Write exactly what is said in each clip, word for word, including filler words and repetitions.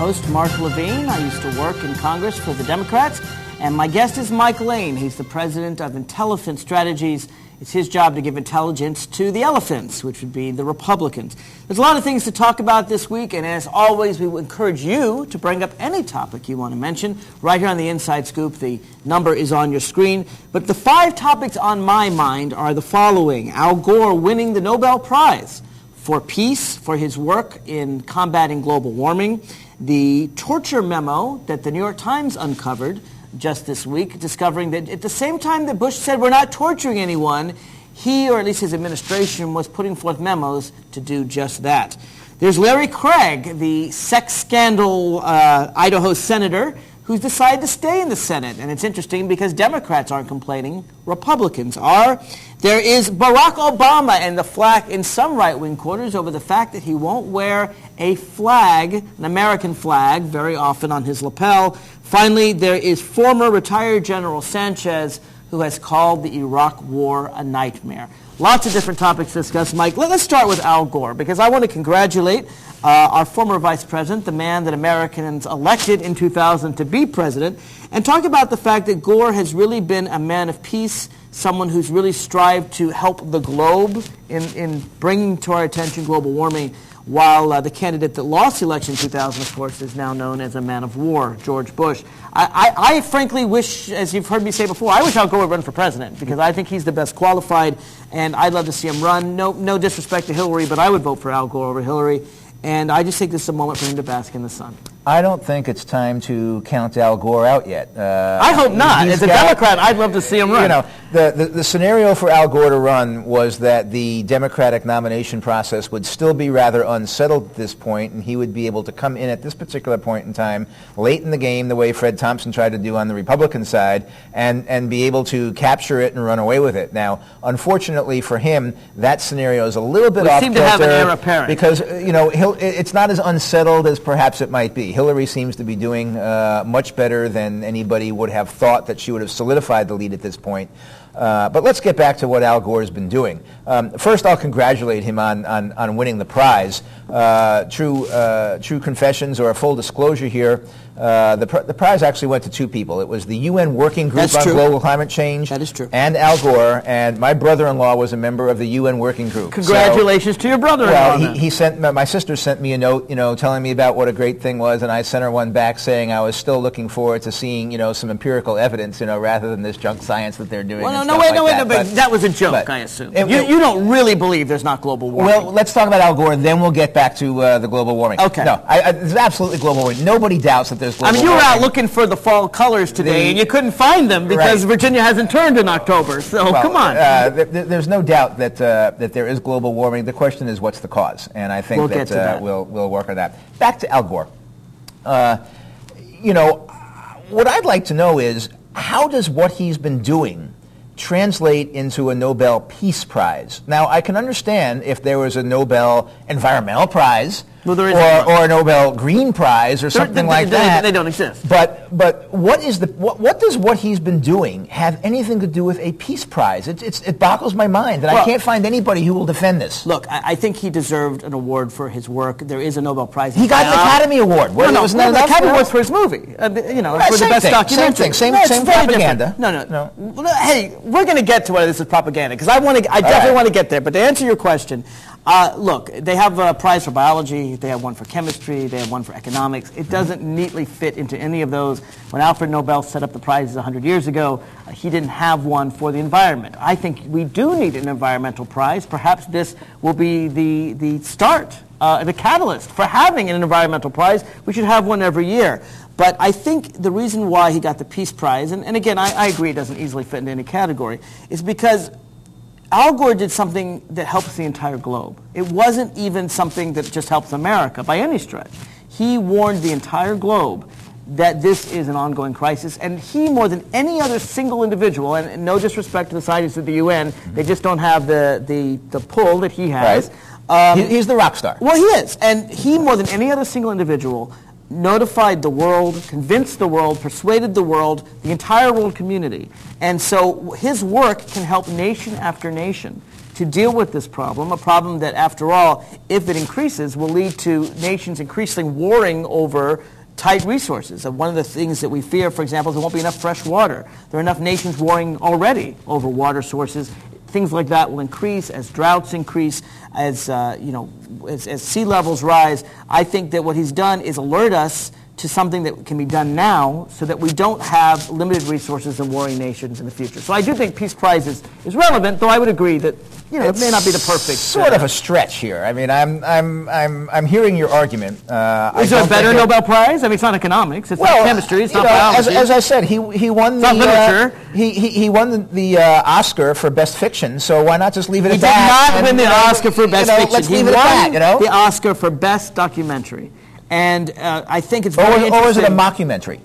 host, Mark Levine. I used to work in Congress for the Democrats. And my guest is Mike Lane. He's the president of Intelliphant Strategies. It's his job to give intelligence to the elephants, which would be the Republicans. There's a lot of things to talk about this week, and as always, we will encourage you to bring up any topic you want to mention right here on the Inside Scoop. The number is on your screen. But the five topics on my mind are the following. Al Gore winning the Nobel Prize for peace for his work in combating global warming, the torture memo that the New York Times uncovered just this week, discovering that at the same time that Bush said we're not torturing anyone, he, or at least his administration, was putting forth memos to do just that. There's Larry Craig, the sex scandal uh, Idaho senator, who's decided to stay in the Senate. And it's interesting because Democrats aren't complaining, Republicans are. There is Barack Obama and the flack in some right-wing quarters over the fact that he won't wear a flag, an American flag, very often on his lapel. Finally, there is former retired General Sanchez, who has called the Iraq War a nightmare. Lots of different topics to discuss, Mike. Let's start with Al Gore, because I want to congratulate uh, our former vice president, the man that Americans elected in two thousand to be president, and talk about the fact that Gore has really been a man of peace, someone who's really strived to help the globe in, in bringing to our attention global warming, while uh, the candidate that lost the election in two thousand, of course, is now known as a man of war, George Bush. I, I, I frankly wish, as you've heard me say before, I wish Al Gore would run for president, because I think he's the best qualified, and I'd love to see him run. No, no disrespect to Hillary, but I would vote for Al Gore over Hillary, and I just think this is a moment for him to bask in the sun. I don't think it's time to count Al Gore out yet. Uh, I hope not. As a got, Democrat, I'd love to see him run. You know, the, the, the scenario for Al Gore to run was that the Democratic nomination process would still be rather unsettled at this point, and he would be able to come in at this particular point in time, late in the game, the way Fred Thompson tried to do on the Republican side, and, and be able to capture it and run away with it. Now, unfortunately for him, that scenario is a little bit we off seem to have an heir apparent. Because, you know, he'll, it's not as unsettled as perhaps it might be. Hillary seems to be doing uh, much better than anybody would have thought that she would have solidified the lead at this point. Uh, but let's get back to what Al Gore has been doing. Um, first, I'll congratulate him on, on, on winning the prize. Uh, true, uh, true confessions or a full disclosure here. Uh, the, pr- the prize actually went to two people. It was the U N Working Group That's on true. Global Climate Change. That is true. And Al Gore, and my brother-in-law was a member of the U N Working Group. Congratulations so, to your brother-in-law. Well, he, he sent my sister sent me a note, you know, telling me about what a great thing was, and I sent her one back saying I was still looking forward to seeing, you know, some empirical evidence, you know, rather than this junk science that they're doing. Well, no, and no, stuff wait, like no, wait, that. no, but, but that was a joke, but, I assume. It, you, it, you don't really believe there's not global warming. Well, let's talk about Al Gore, and then we'll get back to uh, the global warming. Okay. No, I, I, there's absolutely global warming. Nobody doubts that there's global I mean, you were warming. out looking for the fall colors today, The, and you couldn't find them because right. Virginia hasn't turned in October. So well, come on. Uh, th- th- there's no doubt that uh, that there is global warming. The question is, what's the cause? And I think We'll that, get to uh, that. we'll we'll work on that. Back to Al Gore. Uh, you know, what I'd like to know is, how does what he's been doing translate into a Nobel Peace Prize? Now, I can understand if there was a Nobel Environmental Prize, Well, there is or, or a Nobel Green Prize, or They're- something they, like they, that. They don't exist. But but what is the what, what does what he's been doing have anything to do with a peace prize? It it's, it boggles my mind, and Well, I can't find anybody who will defend this. Look, I, I think he deserved an award for his work. There is a Nobel Prize. He got the Academy Award. No, no, wasn't no, that the enough? Academy Award for his movie. Uh, you know, Right, for the same best thing, documentary. same thing, same- no, it's same very propaganda. different. No, no, No. Well, hey, we're going to get to whether this is propaganda, because I want to. I definitely right. want to get there. But to answer your question, uh, look, they have a prize for biology. They have one for chemistry. They have one for economics. It doesn't neatly fit into any of those. When Alfred Nobel set up the prizes one hundred years ago, uh, he didn't have one for the environment. I think we do need an environmental prize. Perhaps this will be the, the start, uh, the catalyst for having an environmental prize. We should have one every year. But I think the reason why he got the Peace Prize, and, and again, I, I agree it doesn't easily fit into any category, is because Al Gore did something that helps the entire globe. It wasn't even something that just helps America by any stretch. He warned the entire globe that this is an ongoing crisis, and he, more than any other single individual, and, and no disrespect to the scientists of the U N, they just don't have the, the, the pull that he has. Right. Um, he, he's the rock star. Well, he is. And he, more than any other single individual, notified the world, convinced the world, persuaded the world, the entire world community. And so his work can help nation after nation to deal with this problem, a problem that, after all, if it increases, will lead to nations increasingly warring over tight resources. Uh, one of the things that we fear, for example, is there won't be enough fresh water. There are enough nations warring already over water sources. Things like that will increase as droughts increase, as uh, you know, as, as sea levels rise. I think that what he's done is alert us to something that can be done now so that we don't have limited resources and warring nations in the future. So I do think Peace Prize is, is relevant, though I would agree that, you know, it's it may not be the perfect. Sort uh, of a stretch here. I mean, I'm I'm I'm I'm hearing your argument. Uh, is there a better Nobel Prize? I mean, it's not economics. It's well, not chemistry. It's not know, biology. As, as I said, he he won it's the not literature. Uh, he, he he won the, the uh, Oscar for Best Fiction. So why not just leave it he at that? He did not win the you know, Oscar for Best you know, Fiction. Let's he leave it won at that. You know, the Oscar for Best Documentary. And uh, I think it's very or, interesting. Or is it a mockumentary?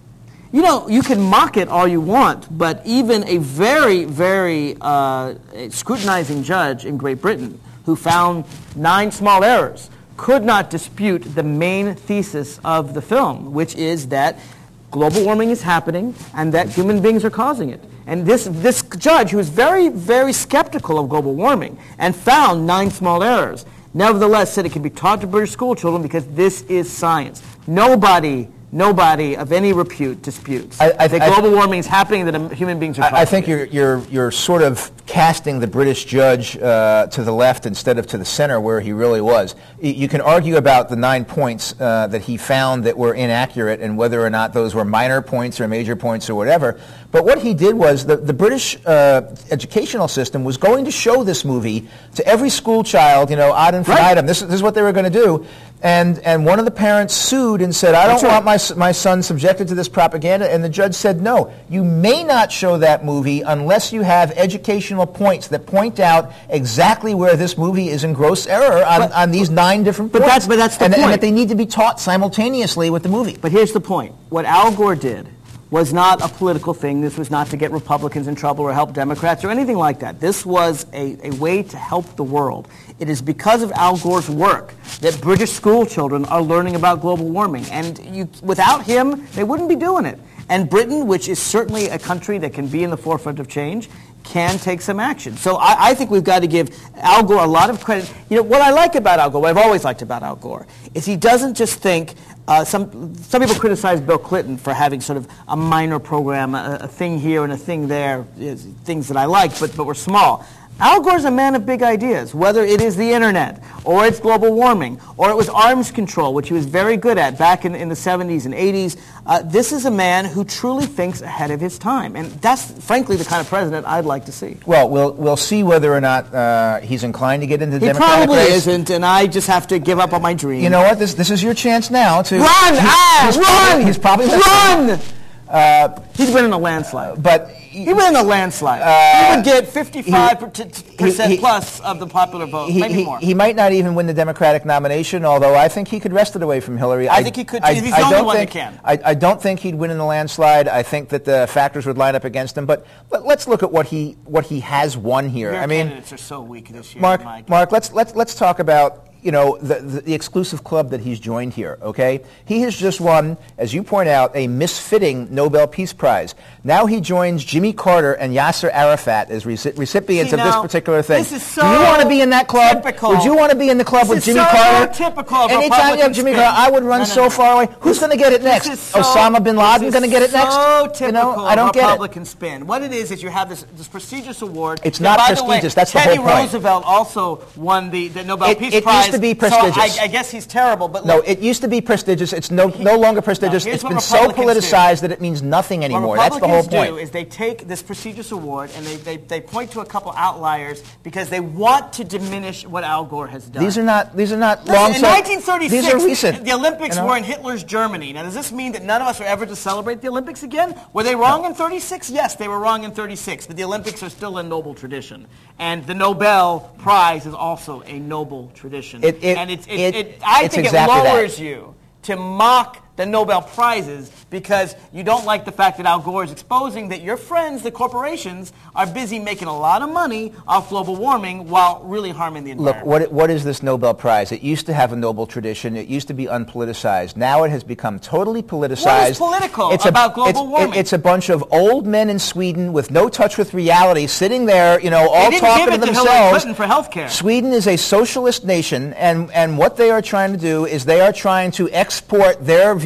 You know, you can mock it all you want, but even a very, very uh, scrutinizing judge in Great Britain who found nine small errors could not dispute the main thesis of the film, which is that global warming is happening and that human beings are causing it. And this, this judge, who was very, very skeptical of global warming and found nine small errors, nevertheless said it can be taught to British school children because this is science. Nobody, nobody of any repute disputes I, I, that I, global warming is happening and that human beings are causing I, I think it. you're, you're, you're sort of casting the British judge uh, to the left instead of to the center where he really was. You can argue about the nine points uh, that he found that were inaccurate and whether or not those were minor points or major points or whatever. But what he did was the, the British uh, educational system was going to show this movie to every school child, you know, ad infinitum. Right. This, this is what they were going to do. And and one of the parents sued and said, I don't want my, my son subjected to this propaganda. And the judge said, no, you may not show that movie unless you have educational points that point out exactly where this movie is in gross error on, but, on these nine different but points. That's, but that's the and, point. And that they need to be taught simultaneously with the movie. But here's the point. What Al Gore did was not a political thing. This was not to get Republicans in trouble or help Democrats or anything like that. This was a, a way to help the world. It is because of Al Gore's work that British school children are learning about global warming. And you, without him, they wouldn't be doing it. And Britain, which is certainly a country that can be in the forefront of change, can take some action. So I, I think we've got to give Al Gore a lot of credit. You know, what I like about Al Gore, what I've always liked about Al Gore, is he doesn't just think, uh, some some people criticize Bill Clinton for having sort of a minor program, a, a thing here and a thing there, things that I like, but, but were small. Al Gore's a man of big ideas, whether it is the internet, or it's global warming, or it was arms control, which he was very good at back in, in the seventies and eighties. Uh, this is a man who truly thinks ahead of his time. And that's, frankly, the kind of president I'd like to see. Well, we'll, we'll see whether or not uh, he's inclined to get into the he Democratic race. He probably isn't, and I just have to give up on my dream. You know what? This, this is your chance now to... Run! He's, ah, he's run! Probably, he's probably... Run! Uh, He'd win in a landslide. But... He would in a landslide. Uh, he would get fifty-five percent plus of the popular vote, he, maybe he, more. He might not even win the Democratic nomination, although I think he could wrest it away from Hillary. I, I think he could. I, He's I the only don't one think, that can. I, I don't think he'd win in the landslide. I think that the factors would line up against him. But, but let's look at what he what he has won here. Your I mean, candidates are so weak this year, Mark. Mike. Mark, let's let's let's talk about. You know, the, the, the exclusive club that he's joined here, okay? He has just won, as you point out, a misfitting Nobel Peace Prize. Now he joins Jimmy Carter and Yasser Arafat as reci- recipients See, of now, this particular thing. This is so Do you want to be in that club? Typical. Would you want to be in the club this with is Jimmy so Carter? Typical of Anytime you have Jimmy spin. Carter, I would run no, no, so no. far away. Who's going to get it next? So, Osama bin Laden going to get it next? So typical you know, I don't of get Republican it. spin. What it is is you have this, this prestigious award. It's and not by prestigious. The way, That's the Teddy whole point. Roosevelt also won the, the Nobel It- Peace it Prize. used to be So prestigious. I, I guess he's terrible. But No, look, it used to be prestigious. It's no no longer prestigious. here's It's what been so Republicans politicized that it means nothing anymore. What That's the whole Republicans point. do is they take this prestigious award and they, they, they point to a couple outliers because they want to diminish what Al Gore has done. These are not these are not Listen, long. in so- nineteen thirty-six, these are recent. the Olympics you know? were in Hitler's Germany. Now, does this mean that none of us are ever to celebrate the Olympics again? Were they wrong No. in thirty-six? Yes, they were wrong in thirty-six, but the Olympics are still a noble tradition. And the Nobel Prize is also a noble tradition. It- it- and it's, it, it- it, I it's think exactly it that. lowers you to mock the Nobel Prizes because you don't like the fact that Al Gore is exposing that your friends, the corporations, are busy making a lot of money off global warming while really harming the environment. Look, what what is this Nobel Prize? It used to have a noble tradition. It used to be unpoliticized. Now it has become totally politicized. What is political it's about a, global it's, warming? It, it's a bunch of old men in Sweden with no touch with reality, sitting there, you know, all they didn't talking give it to to Hillary themselves. Clinton for health care. Sweden is a socialist nation, and and what they are trying to do is they are trying to export their view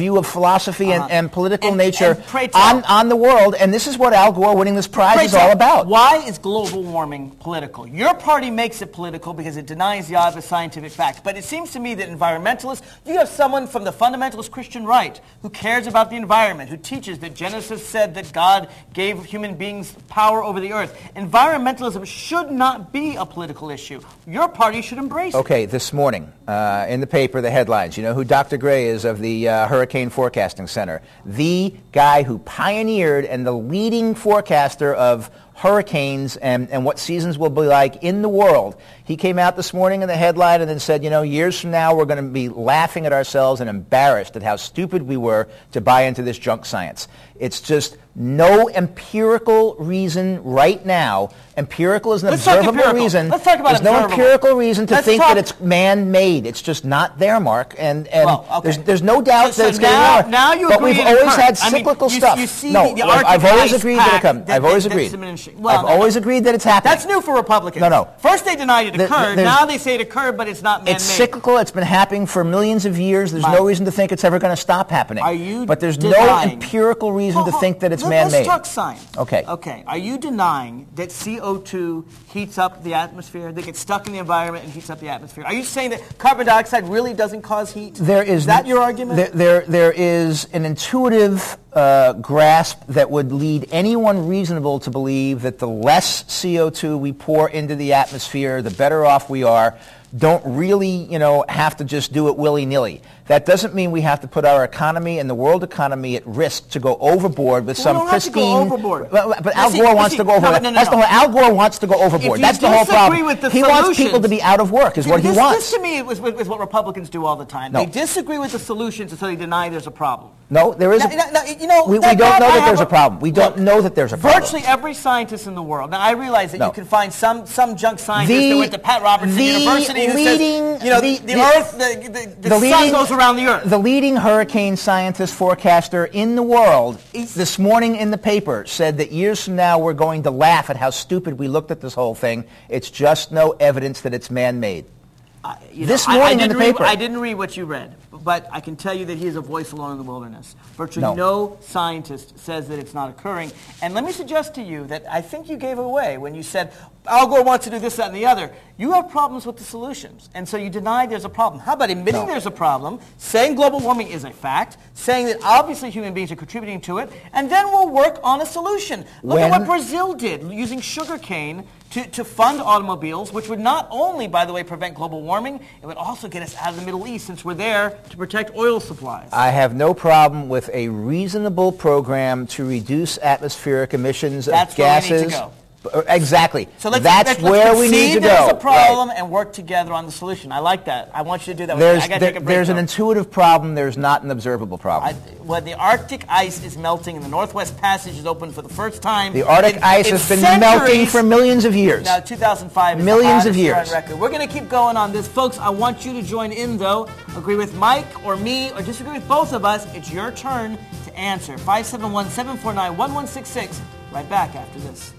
view of philosophy uh-huh. and, and political and, nature and pray tell. on, on the world, and this is what Al Gore winning this prize Pray is tell. all about. Why is global warming political? Your party makes it political because it denies the obvious scientific facts. But it seems to me that environmentalists, you have someone from the fundamentalist Christian right who cares about the environment, who teaches that Genesis said that God gave human beings power over the earth. Environmentalism should not be a political issue. Your party should embrace it. Okay, this morning uh, in the paper, the headlines, you know who Doctor Gray is of the uh, Hurricane Forecasting Center? The guy who pioneered and the leading forecaster of hurricanes and, and what seasons will be like in the world. He came out this morning in the headline and then said, you know, years from now we're going to be laughing at ourselves and embarrassed at how stupid we were to buy into this junk science. It's just no empirical reason right now. Empirical is an Let's talk observable empirical. reason. Let's talk about There's no observable. empirical reason to Let's think talk- that it's man-made. It's just not there, Mark. And, and Well, okay. there's, there's no doubt So- so that it's now- getting more. now you But agree we've in always current. had I mean, cyclical you- stuff. you see no, the I've, I've Arctic always ice agreed that it pack comes. that- I've always that- agreed. that's diminishing. Well, I've no, always no. agreed that it's happening. That's new for Republicans. No, no. First they denied it There- occurred. there's- Now they say it occurred, but it's not man-made. It's cyclical. It's been happening for millions of years. There's Mike, no reason to think it's ever going to stop happening. Are you but there's no denying- empirical reason Hold- to hold- think that it's let- man-made. Let's talk science. Okay. Okay. Are you denying that C O two heats up the atmosphere, that gets stuck in the environment and heats up the atmosphere? Are you saying that carbon dioxide really doesn't cause heat? There is is that your argument? There, there, there is an intuitive uh, grasp that would lead anyone reasonable to believe that the less C O two we pour into the atmosphere, the better off we are. Don't really, you know, have to just do it willy-nilly. That doesn't mean we have to put our economy and the world economy at risk to go overboard with We some don't have to pristine. go overboard. But, but Now, Al see- Gore wants see- to go no, overboard. no, no, That's no. the whole. Al Gore wants to go overboard. you That's the whole disagree problem. with the He wants people solutions- to be out of work. Is See, what this, he wants. This to me is, is, is what Republicans do all the time. No. They disagree with the solutions until they deny there's a problem. No, there is. Now, a, now, now, you know, we, we that- don't that know I that have there's a problem. We don't Look, know that there's a problem. Virtually every scientist in the world. Now, I realize that No. you can find some some junk scientist The- that went to Pat Robertson the University who leading- says, you know, the- the, the, the- Earth, the, the, the, sun leading- goes around the Earth. The leading hurricane scientist forecaster in the world He's- this morning in the paper said that years from now we're going to laugh at how stupid we looked at this whole thing. It's just no evidence that it's man-made. I- you This know, I- morning I in the didn't read- paper. I didn't read what you read, but I can tell you that he is a voice alone in the wilderness. Virtually No. no scientist says that it's not occurring. And let me suggest to you that I think you gave away when you said, Al Gore wants to do this, that, and the other. You have problems with the solutions, and so you deny there's a problem. How about admitting No. there's a problem, saying global warming is a fact, saying that obviously human beings are contributing to it, and then we'll work on a solution. Look at When- what Brazil did, using sugarcane to, to fund automobiles, which would not only, by the way, prevent global warming, it would also get us out of the Middle East since we're there to protect oil supplies. I have no problem with a reasonable program to reduce atmospheric emissions That's of where we need to gases. go. Uh, Exactly. So let's, That's let's, where let's we need to concede there's go. a problem Right. and work together on the solution. I like that. I want you to do that. With There's, me. I gotta there- take a break, there's an though. intuitive problem. There's not an observable problem. I, when the Arctic ice is melting and the Northwest Passage is open for the first time. the Arctic in- ice in has been centuries, melting for millions of years. Now, two thousand five is Millions the of hottest year years. on record. We're going to keep going on this. Folks, I want you to join in, though. Agree with Mike or me or disagree with both of us. It's your turn to answer. five seven one, seven four nine, one one six six. Right back after this.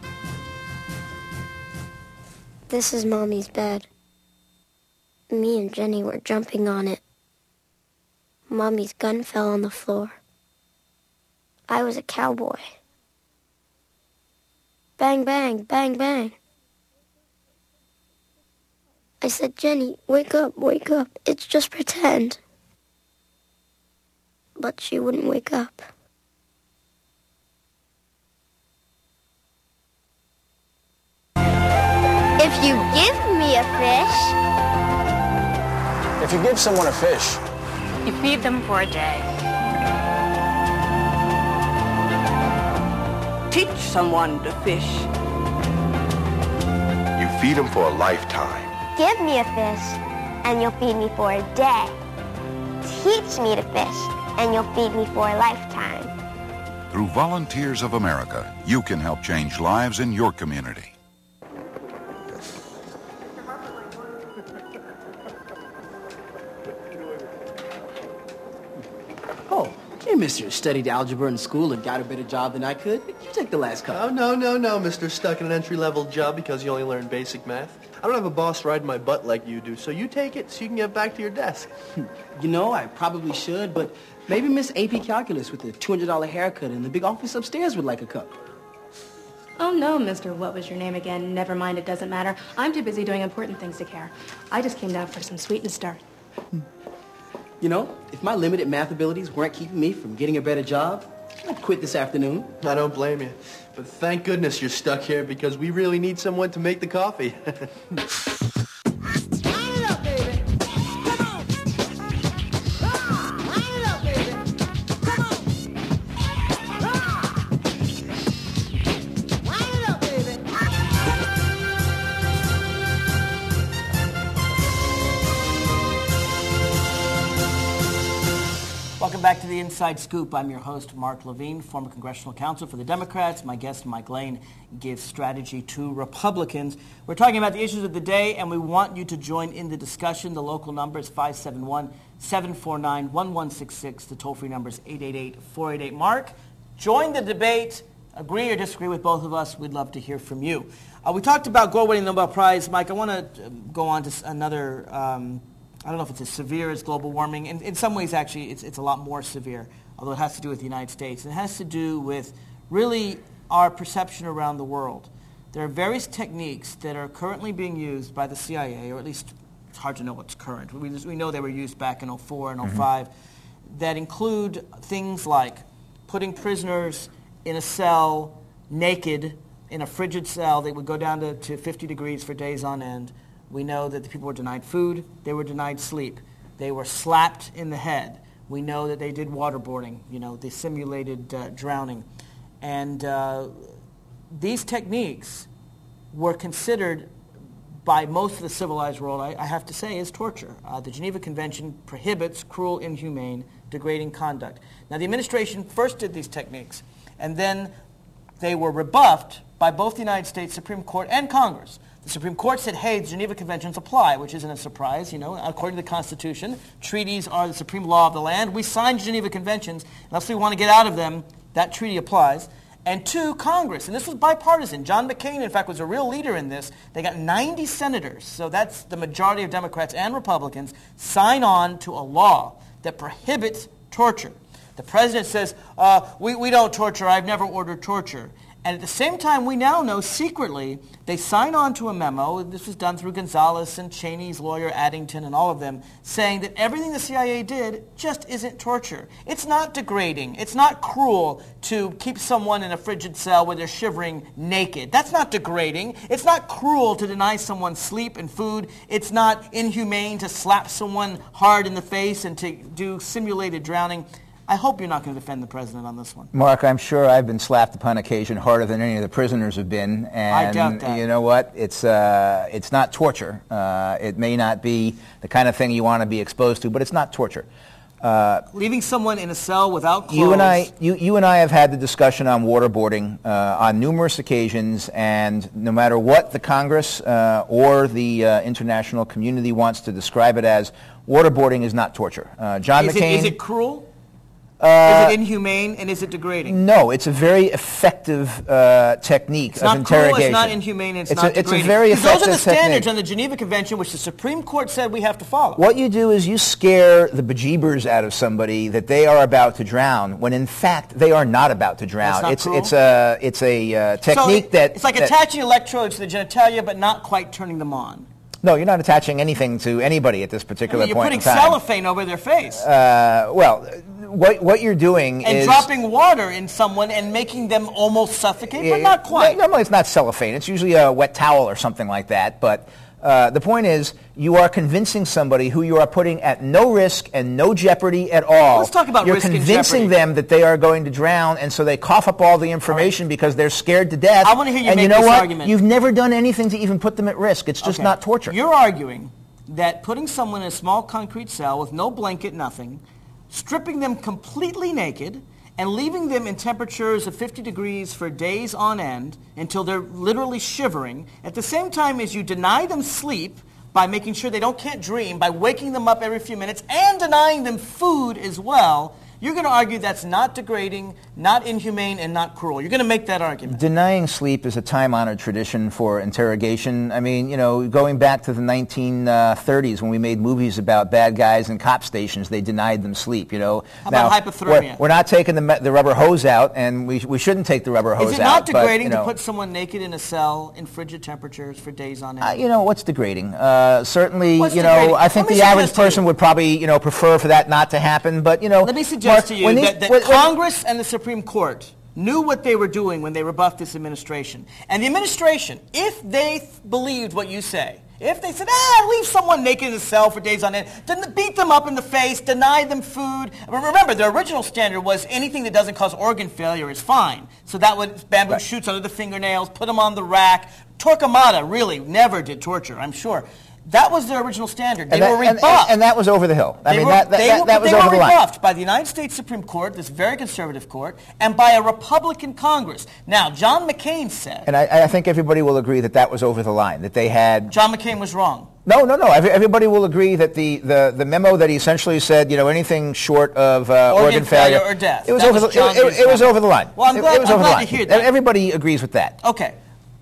This is Mommy's bed. Me and Jenny were jumping on it. Mommy's gun fell on the floor. I was a cowboy. Bang, bang, bang, bang. I said, Jenny, wake up, wake up. It's just pretend. But she wouldn't wake up. If you give me a fish, If you give someone a fish, You feed them for a day. Teach someone to fish. You feed them for a lifetime. give me a fish, and you'll feed me for a day. Teach me to fish, and you'll feed me for a lifetime. Through Volunteers of America, you can help change lives in your community. Oh, hey, mister, studied algebra in school and got a better job than I could. You take the last Oh, couple. no, no, no, mister Stuck in an entry-level job because you only learned basic math. I don't have a boss riding my butt like you do, so you take it so you can get back to your desk. You know, I probably should, but maybe Miss A P Calculus with the two hundred dollar haircut in the big office upstairs would like a cup. Oh, no, Mister What was your name again? Never mind, it doesn't matter. I'm too busy doing important things to care. I just came down for some sweet and start. You know, if my limited math abilities weren't keeping me from getting a better job, I'd quit this afternoon. I don't blame you. But thank goodness you're stuck here because we really need someone to make the coffee. Welcome back to the Inside Scoop. I'm your host, Mark Levine, former congressional counsel for the Democrats. My guest, Mike Lane, gives strategy to Republicans. We're talking about the issues of the day, and we want you to join in the discussion. The local number is five seven one, seven four nine, one one six six. The toll-free number is eight eight eight, four eight eight, MARK. Join the debate. Agree or disagree with both of us. We'd love to hear from you. Uh, we talked about Gore winning the Nobel Prize. Mike, I want to go on to another... Um, I don't know if it's as severe as global warming. In, in some ways, actually, it's, it's a lot more severe, although it has to do with the United States. It has to do with really our perception around the world. There are various techniques that are currently being used by the C I A, or at least it's hard to know what's current. We, just, we know they were used back in oh four and oh five, mm-hmm. that include things like putting prisoners in a cell naked, in a frigid cell. They would go down to, to fifty degrees for days on end. We know that the people were denied food, they were denied sleep. They were slapped in the head. We know that they did waterboarding, you know, they simulated uh, drowning. And uh, these techniques were considered by most of the civilized world, I, I have to say, as torture. Uh, the Geneva Convention prohibits cruel, inhumane, degrading conduct. Now, the administration first did these techniques, and then they were rebuffed by both the United States Supreme Court and Congress. The Supreme Court said, hey, the Geneva Conventions apply, which isn't a surprise, you know. According to the Constitution, treaties are the supreme law of the land. We signed Geneva Conventions. Unless we want to get out of them, that treaty applies. And two, Congress, and this was bipartisan. John McCain, in fact, was a real leader in this. They got ninety senators, so that's the majority of Democrats and Republicans, sign on to a law that prohibits torture. The president says, uh, we, we don't torture. I've never ordered torture. And at the same time, we now know secretly they sign on to a memo, this was done through Gonzalez and Cheney's lawyer Addington and all of them, saying that everything the C I A did just isn't torture. It's not degrading. It's not cruel to keep someone in a frigid cell where they're shivering naked. That's not degrading. It's not cruel to deny someone sleep and food. It's not inhumane to slap someone hard in the face and to do simulated drowning. I hope you're not going to defend the president on this one. Mark, I'm sure I've been slapped upon occasion harder than any of the prisoners have been. And I doubt that. You know what? It's, uh, it's not torture. Uh, it may not be the kind of thing you want to be exposed to, but it's not torture. Uh, Leaving someone in a cell without clothes. You and I, you, you and I have had the discussion on waterboarding uh, on numerous occasions, and no matter what the Congress uh, or the uh, international community wants to describe it as, waterboarding is not torture. Uh, John is McCain... It, is it cruel? Uh, is it inhumane, and is it degrading? No, it's a very effective uh, technique it's of interrogation. It's not cruel, it's not inhumane, it's, it's not a, degrading. It's a very effective Those are the standards technique. on the Geneva Convention, which the Supreme Court said we have to follow. What you do is you scare the bejeebers out of somebody that they are about to drown, when in fact they are not about to drown. That's it's not it's a it's a uh, technique so it, that it's like that, attaching electrodes to the genitalia, but not quite turning them on. No, you're not attaching anything to anybody at this particular I mean, you're point in putting time. cellophane over their face. Uh, well, what what you're doing and is... And dropping water in someone and making them almost suffocate, yeah, but not quite. Normally it's not cellophane. It's usually a wet towel or something like that. But uh, the point is, you are convincing somebody who you are putting at no risk and no jeopardy at all. Let's talk about You're risk and convincing jeopardy. them that they are going to drown, and so they cough up all the information all right. because they're scared to death. I want to hear you and make you know this what? argument. You've never done anything to even put them at risk. It's just okay. not torture. You're arguing that putting someone in a small concrete cell with no blanket, nothing, stripping them completely naked, and leaving them in temperatures of fifty degrees for days on end until they're literally shivering, at the same time as you deny them sleep by making sure they don't can't dream, by waking them up every few minutes, and denying them food as well, you're going to argue that's not degrading, not inhumane and not cruel. You're going to make that argument. Denying sleep is a time-honored tradition for interrogation. I mean, you know, going back to the nineteen thirties when we made movies about bad guys in cop stations, they denied them sleep, you know. How now, about hypothermia? We're, we're not taking the, the rubber hose out, and we, we shouldn't take the rubber hose out. Is it not out, degrading but, you know, to put someone naked in a cell in frigid temperatures for days on end? Uh, you know, what's degrading? Uh, certainly, What's you degrading? know, I think Let me the average suggest to you- person would probably, you know, prefer for that not to happen, but, you know. Let me suggest Mark, to you when these- that, that when- when- Congress and the Supreme Court knew what they were doing when they rebuffed this administration. And the administration, if they th- believed what you say, if they said, ah, leave someone naked in a cell for days on end, den- beat them up in the face, deny them food. Remember, the original standard was anything that doesn't cause organ failure is fine. So that would bamboo Right. shoots under the fingernails, put them on the rack. Torquemada really never did torture, I'm sure. That was their original standard. They and that, were and- rebuffed. And, and that was over the hill. I They mean, were, that, that, they that, were, that was they over were the line. rebuffed by the United States Supreme Court, this very conservative court, and by a Republican Congress. Now, John McCain said... And I, I think everybody will agree that that was over the line, that they had... John McCain was wrong. No, no, no. Every, everybody will agree that the, the, the memo that he essentially said, you know, anything short of uh, Organ organ, failure failure... or death. It was, That over, was the, John it, it, it was Deere's over the line. Well, I'm It- glad- it was I'm over glad the line. to hear that. Everybody agrees with that. Okay.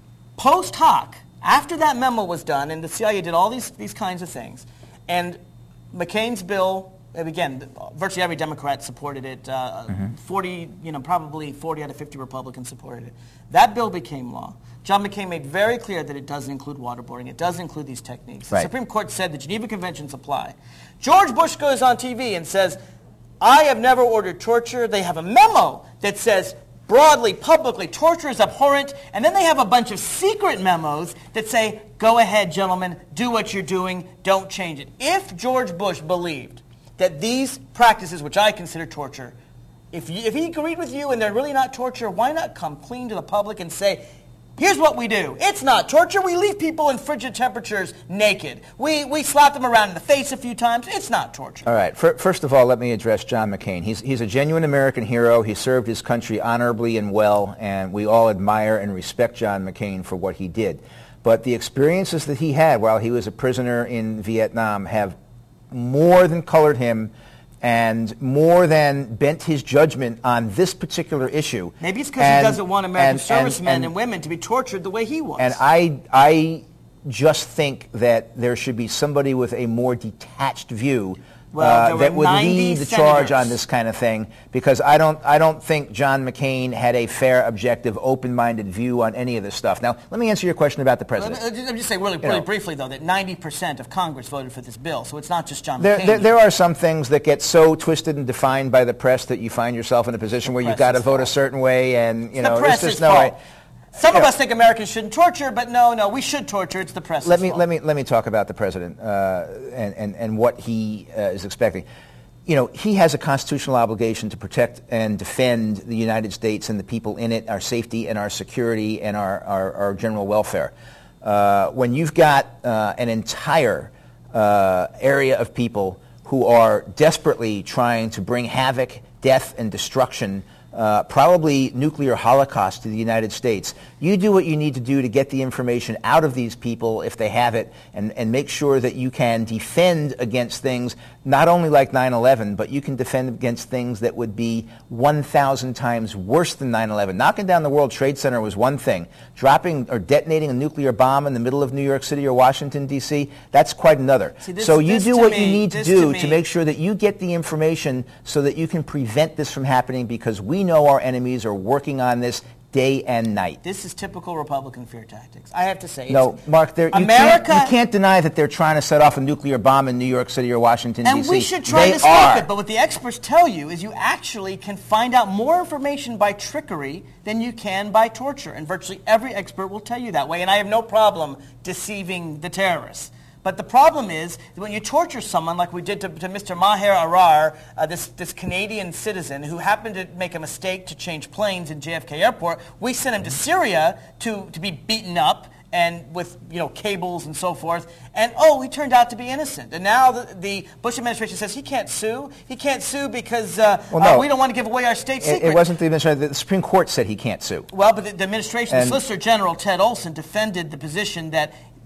Post hoc, after that memo was done, and the C I A did all these, these kinds of things, and McCain's bill, and again, virtually every Democrat supported it. Uh, Mm-hmm. forty, you know, probably forty out of fifty Republicans supported it. That bill became law. John McCain made very clear that it doesn't include waterboarding. It doesn't include these techniques. Right. The Supreme Court said the Geneva Conventions apply. George Bush goes on T V and says, I have never ordered torture. They have a memo that says broadly, publicly, torture is abhorrent, and then they have a bunch of secret memos that say, go ahead, gentlemen, do what you're doing, don't change it. If George Bush believed that these practices, which I consider torture, if, you, if he agreed with you and they're really not torture, why not come clean to the public and say, here's what we do. It's not torture. We leave people in frigid temperatures naked. We, we slap them around in the face a few times. It's not torture. All right. First of all, let me address John McCain. He's, he's a genuine American hero. He served his country honorably and well, and we all admire and respect John McCain for what he did. But the experiences that he had while he was a prisoner in Vietnam have more than colored him and more than bent his judgment on this particular issue. Maybe it's because And- he doesn't want American and- servicemen and, and- women to be tortured the way he was. And I, I just think that there should be somebody with a more detached view Well, uh, there were that would ninety lead the charge senators. on this kind of thing, because I don't, I don't think John McCain had a fair, objective, open-minded view on any of this stuff. Now, let me answer your question about the president. Let me, let me just say really, You really know. briefly, though, that ninety percent of Congress voted for this bill, so it's not just John There, McCain. there, there are some things that get so twisted and defined by the press that you find yourself in a position where you've got to press's vote a fault. certain way, and you know, the there's press's just no fault. way. Some of Yeah. us think Americans shouldn't torture, but no, no, we should torture. It's the press's Let me fault. let me let me talk about the president uh, and, and and what he uh, is expecting. You know, he has a constitutional obligation to protect and defend the United States and the people in it, our safety and our security and our, our, our general welfare. Uh, when you've got uh, an entire uh, area of people who are desperately trying to bring havoc, death, and destruction, uh, probably nuclear holocaust to the United States, you do what you need to do to get the information out of these people if they have it, and, and make sure that you can defend against things not only like nine eleven, but you can defend against things that would be one thousand times worse than nine eleven. Knocking down the World Trade Center was one thing. Dropping or detonating a nuclear bomb in the middle of New York City or Washington, D C, that's quite another. See, this- so you this do to what me- you need to this do to to me- make sure that you get the information so that you can prevent this from happening, because we know our enemies are working on this day and night. This is typical Republican fear tactics. I have to say. No, it's- Mark, there, you, America, can't, you can't deny that they're trying to set off a nuclear bomb in New York City or Washington, and D C. we should try they to stop are. it. But what the experts tell you is you actually can find out more information by trickery than you can by torture. And virtually every expert will tell you that way. And I have no problem deceiving the terrorists. But the problem is that when you torture someone like we did to, to Mister Maher Arar, uh, this, this Canadian citizen who happened to make a mistake to change planes in J F K Airport, we sent him to Syria to, to be beaten up and with, you know, cables and so forth. And, oh, he turned out to be innocent. And now the, the Bush administration says he can't sue. He can't sue because uh, Well, no. uh, we don't want to give away our state It, secret. it wasn't the administration. The Supreme Court said he can't sue. Well, but the, the administration, the And- Solicitor General Ted Olson defended the position that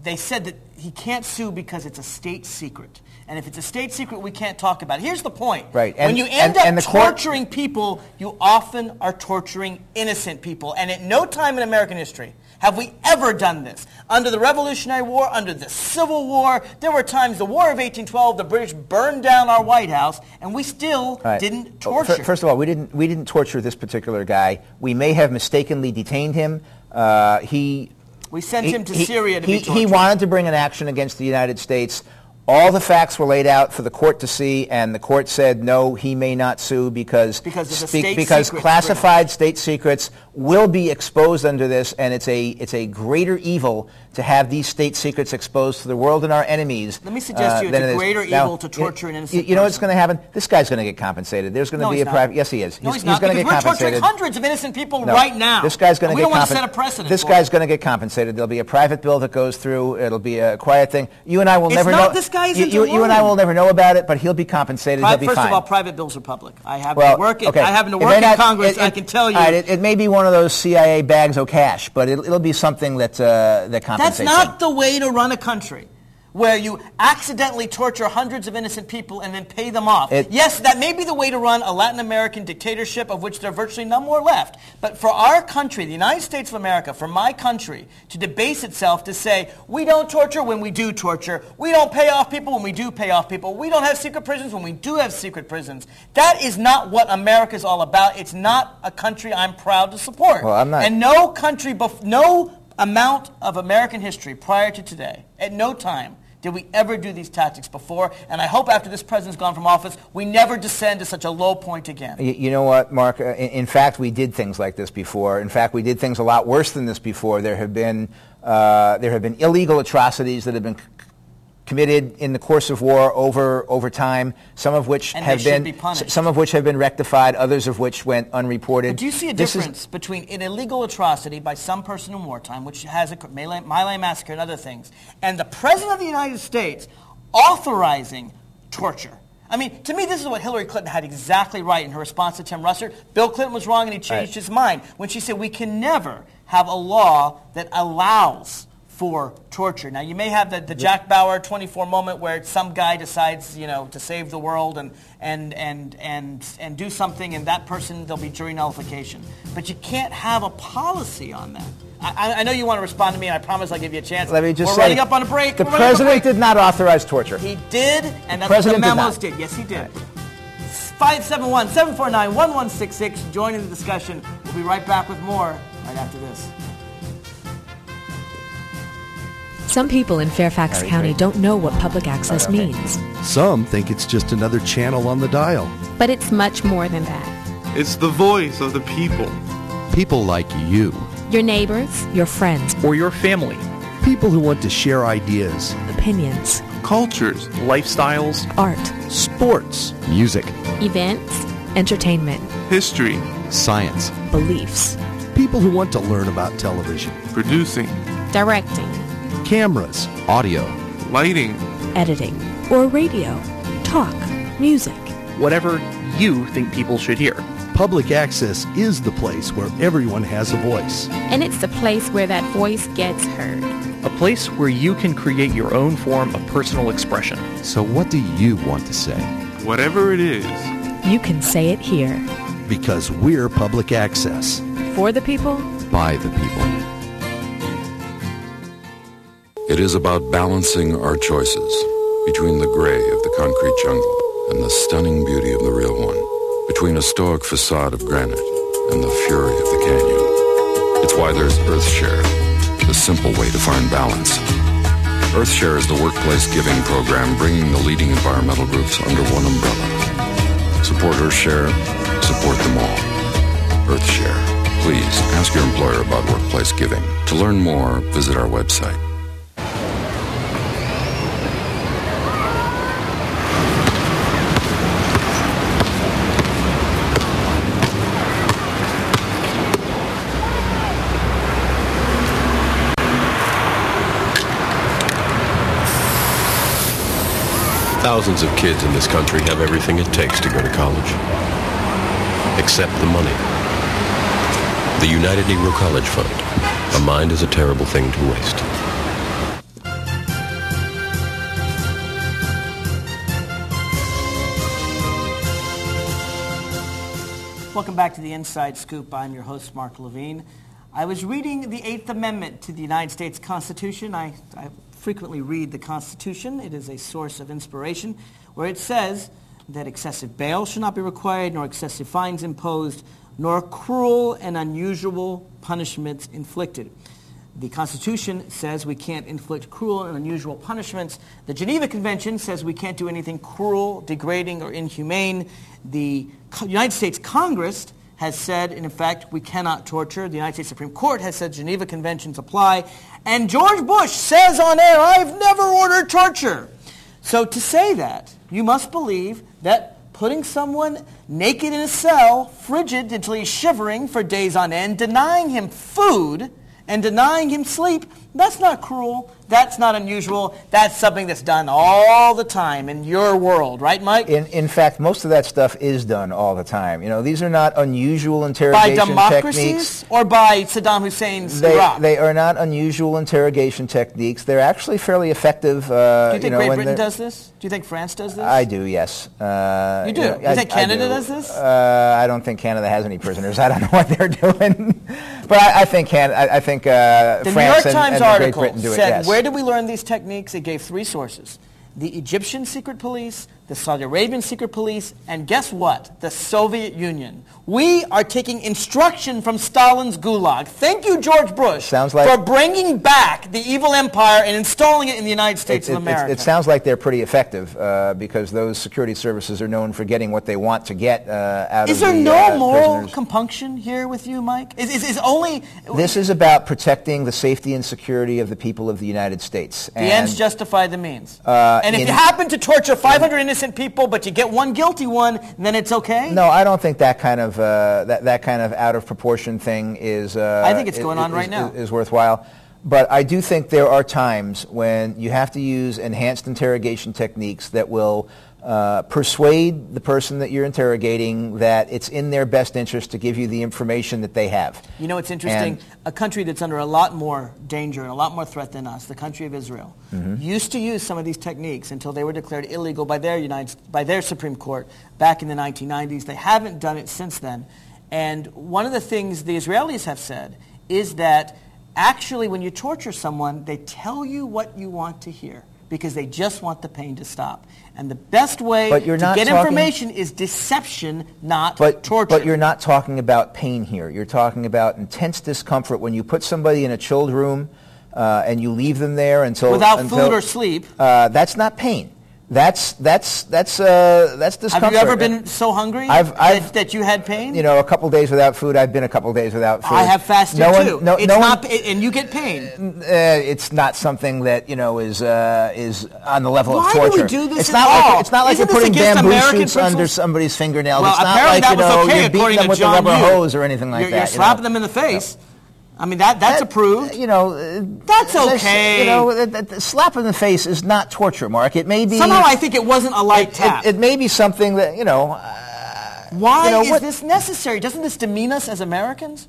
they said that he can't sue because it's a state secret. And if it's a state secret, we can't talk about it. Here's the point. Right. When And- you end and- up and the court- torturing people, you often are torturing innocent people. And at no time in American history have we ever done this. Under the Revolutionary War, under the Civil War, there were times, the War of eighteen twelve, the British burned down our White House, and we still Right. didn't Well, torture. fir- First of all, we didn't we didn't torture this particular guy. We may have mistakenly detained him. Uh, he we sent he, him to he, Syria to he, be tortured. He wanted to bring an action against the United States. All the facts were laid out for the court to see, and the court said no, he may not sue because Because of the spe- state because secrets, classified state secrets will be exposed under this, and it's a it's a greater evil to have these state secrets exposed to the world and our enemies. Let me suggest to you uh, than it's a it is. greater Now, evil to torture an innocent You, you know what's person. going to happen? This guy's going to get compensated. There's going to No, be he's a not. private. Yes, he is. No, he's he's not, going to because get we're torturing compensated. hundreds of innocent people No, right now. This guy's going And to we get don't want to compen- set a precedent This for guy's it. going to get compensated. There'll be a private bill that goes through. It'll be a quiet thing. You and I will It's never not- know. this guy you, isn't you, you and I alone. will never know about it, but he'll be compensated. Pri- he'll be First fine. of all, private bills are public. I happen well, to work in, okay. I happen to It work may in not- Congress. it- I it- can tell you. all right, it, it may be one of those C I A bags of cash, but it, it'll be something that uh, that compensates. That's not him. the way to run a country, where you accidentally torture hundreds of innocent people and then pay them off. It- yes, that may be the way to run a Latin American dictatorship, of which there are virtually none more left. But for our country, the United States of America, for my country, to debase itself to say, we don't torture when we do torture, we don't pay off people when we do pay off people, we don't have secret prisons when we do have secret prisons, that is not what America's all about. It's not a country I'm proud to support. Well, I'm not- And no country, bef- no amount of American history prior to today, at no time, did we ever do these tactics before? And I hope after this president's gone from office, we never descend to such a low point again. You, you know what, Mark? Uh, In, in fact, we did things like this before. In fact, we did things a lot worse than this before. There have been uh, there have been illegal atrocities that have been c- committed in the course of war over over time. Some of which And have they should been be punished. some of which have been rectified. Others of which went unreported. But do you see a This is- difference between an illegal atrocity by some person in wartime, which has a My Lai My Lai massacre and other things, and the President of the United States authorizing torture? I mean, to me, this is what Hillary Clinton had exactly right in her response to Tim Russert. Bill Clinton was wrong, and he changed Right. his mind when she said we can never have a law that allows for torture. Now, you may have the, the Jack Bauer twenty-four moment where some guy decides, you know, to save the world and and and and and do something, and that person, there'll be jury nullification. But you can't have a policy on that. I, I know you want to respond to me, and I promise I'll give you a chance. Let me just We're say, running up on a break. the We're running up on a president break. did not authorize torture. He did, and that's president what did the memos not. did. Yes, he did. five seven one, seven four nine, one one six six. Join in the discussion. We'll be right back with more right after this. Some people in Fairfax Harry County Drake. don't know what public access Okay. means. Some think it's just another channel on the dial. But it's much more than that. It's the voice of the people. People like you. Your neighbors, Your friends, or your family, People who want to share ideas, opinions, Cultures. lifestyles, art, sports, music, events, entertainment, History. science. beliefs. People who want to learn about television, Producing. directing, cameras, audio. Lighting. Editing, or radio, talk, music. whatever you think people should hear. Public access is the place where everyone has a voice. and it's the place where that voice gets heard. A place where you can create your own form of personal expression. So what do you want to say? Whatever it is. You can say it here. Because we're public access. For the people, By the people. It is about balancing our choices between the gray of the concrete jungle and the stunning beauty of the real one, between a stoic facade of granite and the fury of the canyon. It's why there's EarthShare, the simple way to find balance. EarthShare is the workplace giving program bringing the leading environmental groups under one umbrella. Support EarthShare, support them all. EarthShare. Please ask your employer about workplace giving. To learn more, visit our website. Thousands of kids in this country have everything it takes to go to college, except the money. The United Negro College Fund. A mind is a terrible thing to waste. Welcome back to the Inside Scoop. I'm your host, Mark Levine. I was reading the Eighth Amendment to the United States Constitution. I, I frequently read the Constitution. It is a source of inspiration, where it says that excessive bail should not be required, nor excessive fines imposed, nor cruel and unusual punishments inflicted. The Constitution says we can't inflict cruel and unusual punishments. The Geneva Convention says we can't do anything cruel, degrading, or inhumane. The United States Congress has said, in effect, we cannot torture. The United States Supreme Court has said Geneva Conventions apply. And George Bush says on air, I've never ordered torture. So to say that, you must believe that putting someone naked in a cell, frigid until he's shivering for days on end, denying him food and denying him sleep, that's not cruel. That's not unusual. That's something that's done all the time in your world, right, Mike? In in fact, most of that stuff is done all the time. You know, these are not unusual interrogation techniques. By democracies techniques. Or by Saddam Hussein's they, Iraq? They are not unusual interrogation techniques. They're actually fairly effective. Uh, do you think you know, Great Britain does this? Do you think France does this? I do, yes. Uh, you do? You, know, you I, think Canada do. does this? Uh, I don't think Canada has any prisoners. I don't know what they're doing. But I, I think Canada, I, I think uh, the France New York and, Times and article Great Britain do it, said, yes. where did we learn these techniques? It gave three sources. The Egyptian secret police, the Saudi Arabian secret police, and guess what? The Soviet Union. We are taking instruction from Stalin's Gulag. Thank you, George Bush, sounds like, for bringing back the evil empire and installing it in the United States it, of America. It, it sounds like they're pretty effective uh, because those security services are known for getting what they want to get uh, out is of the Is there no uh, moral prisoners. compunction here with you, Mike? Is, is, is only... This is about protecting the safety and security of the people of the United States. The and, ends justify the means. Uh, and if in, you happen to torture five hundred innocent people, but you get one guilty one, then it's okay? No, I don't think that kind of uh, that that kind of out of proportion thing is. Uh, I think it's going is, on right is, now. Is, is worthwhile, but I do think there are times when you have to use enhanced interrogation techniques that will uh, persuade the person that you're interrogating that it's in their best interest to give you the information that they have. You know, it's interesting. And a country that's under a lot more danger and a lot more threat than us, the country of Israel, mm-hmm. used to use some of these techniques until they were declared illegal by their United, by their Supreme Court back in the nineteen nineties. They haven't done it since then. And one of the things the Israelis have said is that actually when you torture someone, they tell you what you want to hear because they just want the pain to stop. And the best way to get talking, information is deception, not but, torture. But you're not talking about pain here. You're talking about intense discomfort when you put somebody in a chilled room uh, and you leave them there until... Without until, food or sleep. Uh, that's not pain. That's that's that's uh, that's discomfort. Have you ever been so hungry I've, I've, that, that you had pain? You know, a couple days without food. I've been a couple days without food. I have fasted no one, too. No, it's no not, one, and you get pain. Uh, it's not something that you know is uh, is on the level Why of torture. do we do this it's at not all? like it's not like Isn't you're putting bamboo American shoots principles? under somebody's fingernails. Well, it's not apparently like you that know was okay, you're beating them with John a rubber Hughes. hose or anything like you're, that. You're slapping you know? them in the face. No. I mean, that that's that, approved. You know, uh, that's okay. You know, the, the, the slap in the face is not torture, Mark. It may be... Somehow I think it wasn't a light it, tap. It, it may be something that, you know... Uh, Why you know, is what, this necessary? Doesn't this demean us as Americans?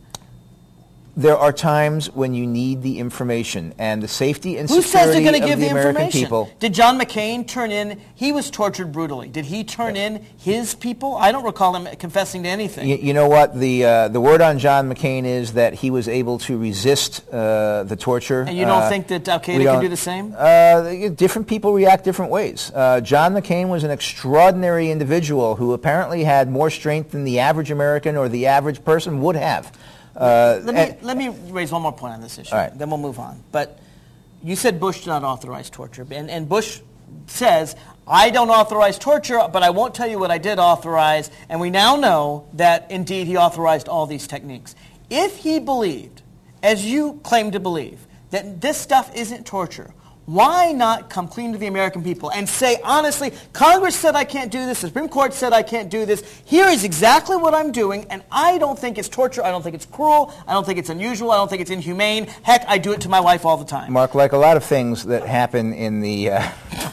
There are times when you need the information, and the safety and Who security says they're going to of give the the American information? people. Did John McCain turn in? He was tortured brutally. Did he turn in his people? I don't recall him confessing to anything. You, you know what? The uh, the word on John McCain is that he was able to resist uh, the torture. And you don't uh, think that Al Qaeda can do the same? Uh, different people react different ways. Uh, John McCain was an extraordinary individual who apparently had more strength than the average American or the average person would have. Uh, let me let me raise one more point on this issue. All right. Then we'll move on. But you said Bush did not authorize torture, and, and Bush says, I don't authorize torture, but I won't tell you what I did authorize. And we now know that indeed he authorized all these techniques. If he believed, as you claim to believe, that this stuff isn't torture, why not come clean to the American people and say, honestly, Congress said I can't do this, the Supreme Court said I can't do this, here is exactly what I'm doing, and I don't think it's torture, I don't think it's cruel, I don't think it's unusual, I don't think it's inhumane, heck, I do it to my wife all the time. Mark, like a lot of things that happen in the... Uh,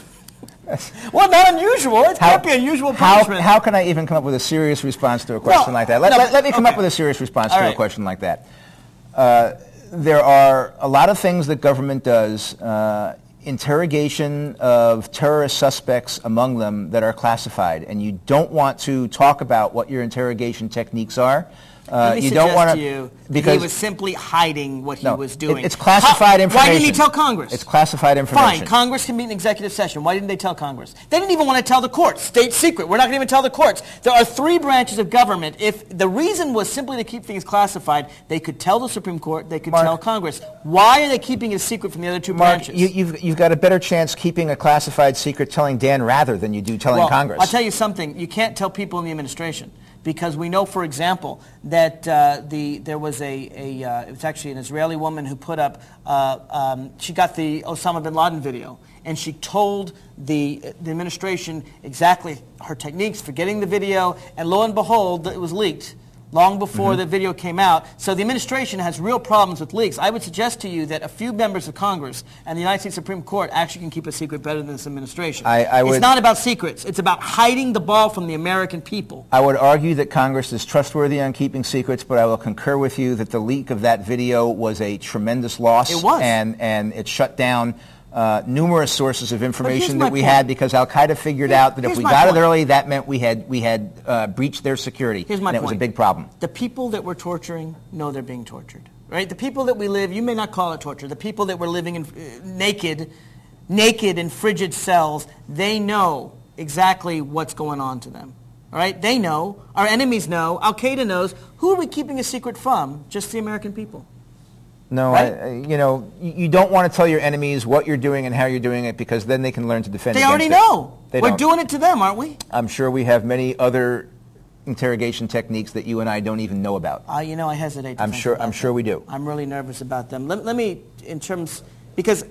well, not unusual. It can't be unusual punishment. How, how can I even come up with a serious response to a question well, like that? Let, no, let, let me come okay. up with a serious response all to right. a question like that. Uh, there are a lot of things that government does uh, interrogation of terrorist suspects among them that are classified, and you don't want to talk about what your interrogation techniques are. Uh, Let me you suggest don't want to you because he was simply hiding what he no, was doing. It, it's classified How, information. Why didn't he tell Congress? It's classified information. Fine, Congress can meet in executive session. Why didn't they tell Congress? They didn't even want to tell the courts. State secret. We're not going to even tell the courts. There are three branches of government. If the reason was simply to keep things classified, they could tell the Supreme Court, they could Mark, tell Congress. Why are they keeping it a secret from the other two Mark, branches? you, you've, you've got a better chance keeping a classified secret telling Dan Rather than you do telling well, Congress. I'll tell you something. You can't tell people in the administration. Because we know, for example, that uh, the there was a, a uh, it was actually an Israeli woman who put up, uh, um, she got the Osama bin Laden video, and she told the, the administration exactly her techniques for getting the video, and lo and behold, it was leaked long before mm-hmm. the video came out. So the administration has real problems with leaks. I would suggest to you that a few members of Congress and the United States Supreme Court actually can keep a secret better than this administration. I, I would, it's not about secrets. It's about hiding the ball from the American people. I would argue that Congress is trustworthy on keeping secrets, but I will concur with you that the leak of that video was a tremendous loss. It was. And, and it shut down Uh, numerous sources of information that we point. had because Al-Qaeda figured Here, out that if we got point. it early, that meant we had we had uh, breached their security, Here's my and it point. was a big problem. The people that we're torturing know they're being tortured, right? The people that we live, you may not call it torture. The people that we're living in uh, naked, naked in frigid cells, they know exactly what's going on to them. All right? They know. Our enemies know. Al-Qaeda knows. Who are we keeping a secret from? Just the American people. No, right? I, you know, you, you don't want to tell your enemies what you're doing and how you're doing it because then they can learn to defend They against already it. know. They We're don't. doing it to them, aren't we? I'm sure we have many other interrogation techniques that you and I don't even know about. Uh, you know, I hesitate to I'm think sure. about I'm sure them. we do. I'm really nervous about them. Let, let me, in terms, because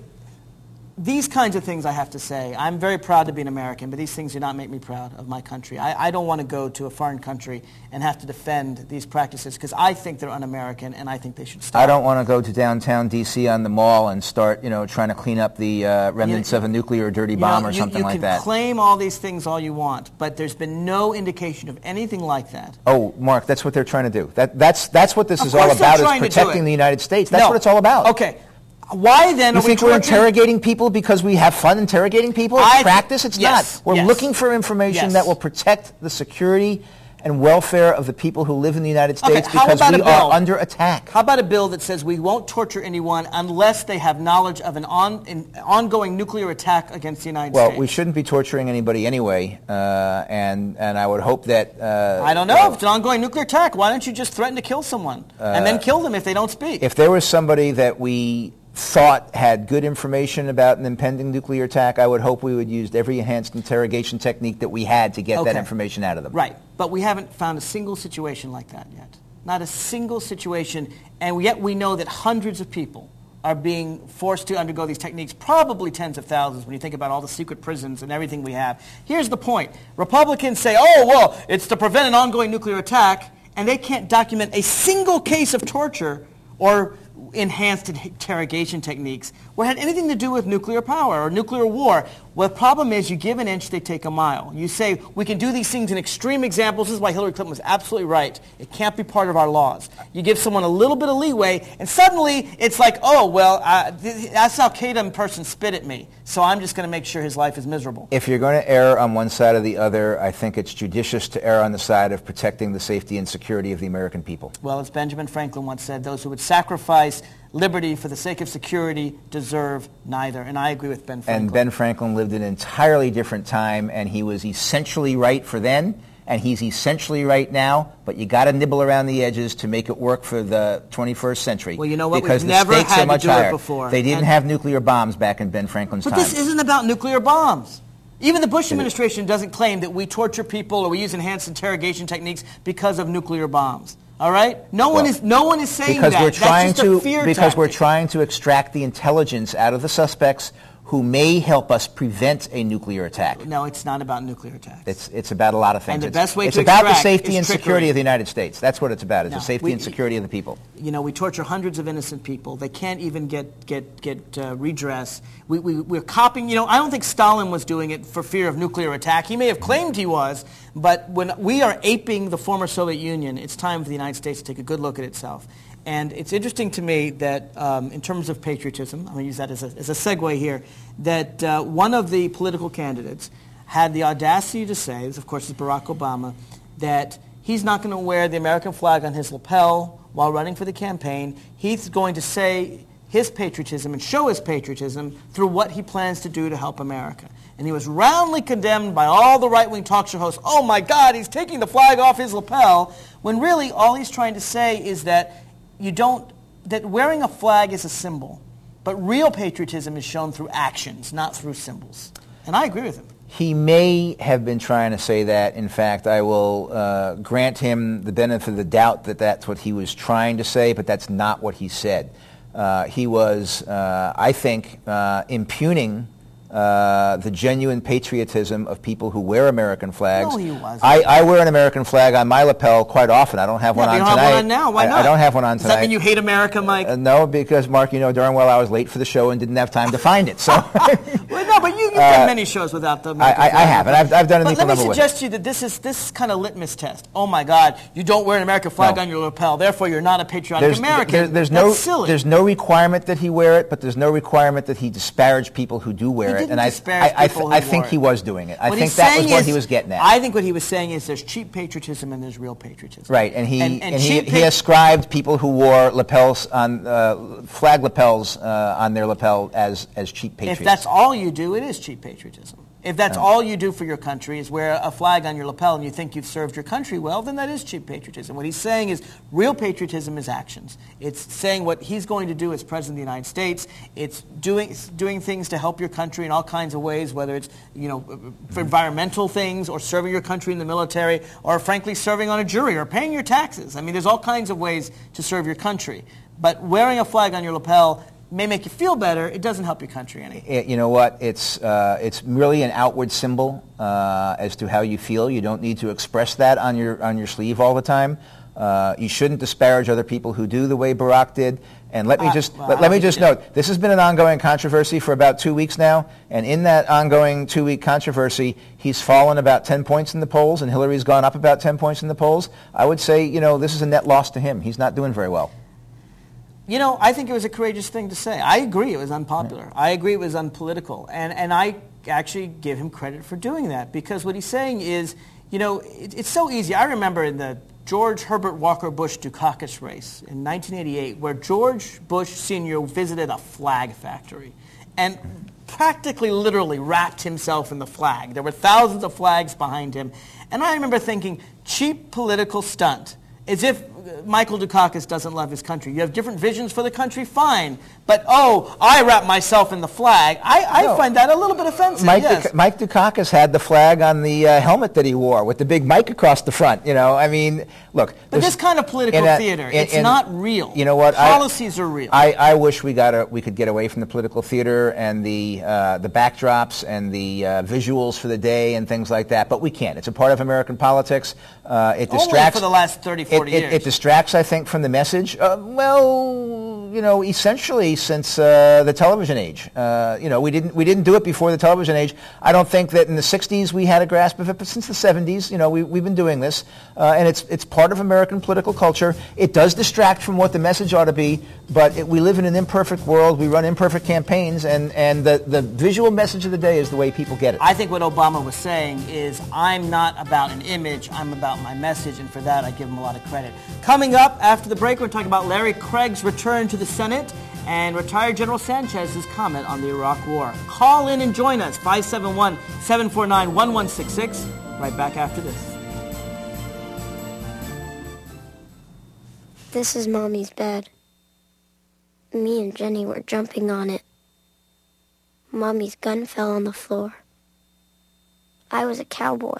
these kinds of things I have to say, I'm very proud to be an American, but these things do not make me proud of my country. I, I don't want to go to a foreign country and have to defend these practices because I think they're un-American and I think they should stop. I don't want to go to downtown D C on the mall and start, you know, trying to clean up the uh, remnants you, of a nuclear dirty you bomb know, or you, something you like that. You can claim all these things all you want, but there's been no indication of anything like that. Oh, Mark, that's what they're trying to do. That, that's, that's what this Of is all course they're about, is trying to do protecting it. the United States. That's No. what it's all about. Okay. Why then You are think we we're torturing- interrogating people because we have fun interrogating people? I It's practice? It's yes, not. We're yes. looking for information Yes. that will protect the security and welfare of the people who live in the United Okay, States how because about we a bill? are under attack. How about a bill that says we won't torture anyone unless they have knowledge of an, on, an ongoing nuclear attack against the United Well, States? we shouldn't be torturing anybody anyway, uh, and and I would hope that... Uh, I don't know. If it's an ongoing nuclear attack, why don't you just threaten to kill someone and then kill them if they don't speak? If there was somebody that we thought had good information about an impending nuclear attack, I would hope we would use every enhanced interrogation technique that we had to get Okay. that information out of them. Right. But we haven't found a single situation like that yet. Not a single situation, and yet we know that hundreds of people are being forced to undergo these techniques, probably tens of thousands when you think about all the secret prisons and everything we have. Here's the point. Republicans say, oh, well, it's to prevent an ongoing nuclear attack, and they can't document a single case of torture or enhanced interrogation techniques or had anything to do with nuclear power or nuclear war. Well, the problem is you give an inch, they take a mile. You say we can do these things in extreme examples. This is why Hillary Clinton was absolutely right. It can't be part of our laws. You give someone a little bit of leeway, and suddenly it's like, oh, well, uh, th- that's Al-Qaeda person spit at me, so I'm just going to make sure his life is miserable. If you're going to err on one side or the other, I think it's judicious to err on the side of protecting the safety and security of the American people. Well, as Benjamin Franklin once said, those who would sacrifice liberty for the sake of security deserve neither. And I agree with Ben Franklin. And Ben Franklin lived in an entirely different time, and he was essentially right for then, and he's essentially right now, but you got to nibble around the edges to make it work for the twenty-first century. Well, you know what? Because We've the never stakes had are to much do it higher. before. They didn't And- have nuclear bombs back in Ben Franklin's But time. this isn't about nuclear bombs. Even the Bush It administration doesn't claim that we torture people or we use enhanced interrogation techniques because of nuclear bombs. All right? No one Well, is no one is saying because that. we're trying That's just to a fear because tactic. we're trying to extract the intelligence out of the suspects who may help us prevent a nuclear attack. No, it's not about nuclear attacks. It's it's about a lot of things. And the it's, best way it's to about the extract safety is and trickery. security of the United States. That's what it's about. It's No, the safety we- and security of the people. You know, we torture hundreds of innocent people. They can't even get get get uh, redress. We, we we're copying. You know, I don't think Stalin was doing it for fear of nuclear attack. He may have claimed he was, but when we are aping the former Soviet Union, it's time for the United States to take a good look at itself. And it's interesting to me that um, in terms of patriotism, I'm going to use that as a, as a segue here, that uh, one of the political candidates had the audacity to say, this of course is Barack Obama, that he's not going to wear the American flag on his lapel while running for the campaign. He's going to say his patriotism and show his patriotism through what he plans to do to help America. And he was roundly condemned by all the right-wing talk show hosts. Oh my God, he's taking the flag off his lapel, when really all he's trying to say is that you don't, that wearing a flag is a symbol, but real patriotism is shown through actions, not through symbols. And I agree with him. He may have been trying to say that. In fact, I will uh, grant him the benefit of the doubt that that's what he was trying to say, but that's not what he said. Uh, he was, uh, I think, uh, impugning uh, the genuine patriotism of people who wear American flags. No, he wasn't. I, I wear an American flag on my lapel quite often. I don't have Yeah, one but on you don't tonight. have one on now. Why I, not? I don't have one on Does tonight. that mean you hate America, Mike? Uh, no, because, Mark, you know darn well I was late for the show and didn't have time to find it. So, Well, no, but you, you've Uh, done many shows without the I, I, I have, and I've, I've done an But equal let me number with suggest to you that this is this kind of litmus test. Oh my God, you don't wear an American flag No. on your lapel, therefore you're not a patriotic there's, American. there- there's That's no silly. there's no requirement that he wear it, but there's no requirement that he disparage people who do wear He it. didn't And I, disparage I, I, people I who think wore he it. was doing it. I What think he's that was saying what is- he was getting at. I think what he was saying is there's cheap patriotism and there's real patriotism. Right, and he And- and, and he, cheap he pa- ascribed people who wore lapels on uh, flag lapels uh, on their lapel as as cheap patriots. If that's all you do, it is cheap patriotism. If that's all you do for your country is wear a flag on your lapel and you think you've served your country well, then that is cheap patriotism. What he's saying is real patriotism is actions. It's saying what he's going to do as President of the United States. It's doing doing things to help your country in all kinds of ways, whether it's you know for environmental things or serving your country in the military or frankly serving on a jury or paying your taxes. I mean, there's all kinds of ways to serve your country. But wearing a flag on your lapel may make you feel better. It doesn't help your country any. It- you know what? It's uh, it's merely an outward symbol uh, as to how you feel. You don't need to express that on your on your sleeve all the time. Uh, you shouldn't disparage other people who do the way Barack did. And let me Uh, just well, let, I let me think just he did. note, this has been an ongoing controversy for about two weeks now. And in that ongoing two-week controversy, he's fallen about ten points in the polls, and Hillary's gone up about ten points in the polls. I would say, you know, this is a net loss to him. He's not doing very well. You know, I think it was a courageous thing to say. I agree it was unpopular. I agree it was unpolitical. And, and I actually give him credit for doing that because what he's saying is, you know, it, it's so easy. I remember in the George Herbert Walker Bush Dukakis race in nineteen eighty-eight where George Bush Senior visited a flag factory and practically literally wrapped himself in the flag. There were thousands of flags behind him. And I remember thinking, cheap political stunt. As if Michael Dukakis doesn't love his country. You have different visions for the country, fine. But, oh, I wrap myself in the flag. I, I No. find that a little bit offensive, Mike, yes. Duk- Mike Dukakis had the flag on the uh, helmet that he wore with the big Mike across the front. You know, I mean, look. But there's- this kind of political in a- theater, in- it's in- not real. You know what? I- Policies are real. I, I wish we got a, we could get away from the political theater and the uh, the backdrops and the uh, visuals for the day and things like that, but we can't. It's a part of American politics. Uh, it Only distracts for the last thirty, forty it, it, years. It distracts, I think, from the message. Uh, well, you know, essentially since uh, the television age. Uh, you know, we didn't we didn't do it before the television age. I don't think that in the sixties we had a grasp of it, but since the seventies, you know, we, we've been doing this, uh, and it's it's part of American political culture. It does distract from what the message ought to be, but it, we live in an imperfect world. We run imperfect campaigns, and, and the, the visual message of the day is the way people get it. I think what Obama was saying is, I'm not about an image, I'm about my message, and for that I give him a lot of credit. Coming up after the break, we're talking about Larry Craig's return to the Senate and retired General Sanchez's comment on the Iraq War. Call in and join us, five seven one, seven four nine, one one six six. Right back after this. This is Mommy's bed. Me and Jenny were jumping on it. Mommy's gun fell on the floor. I was a cowboy.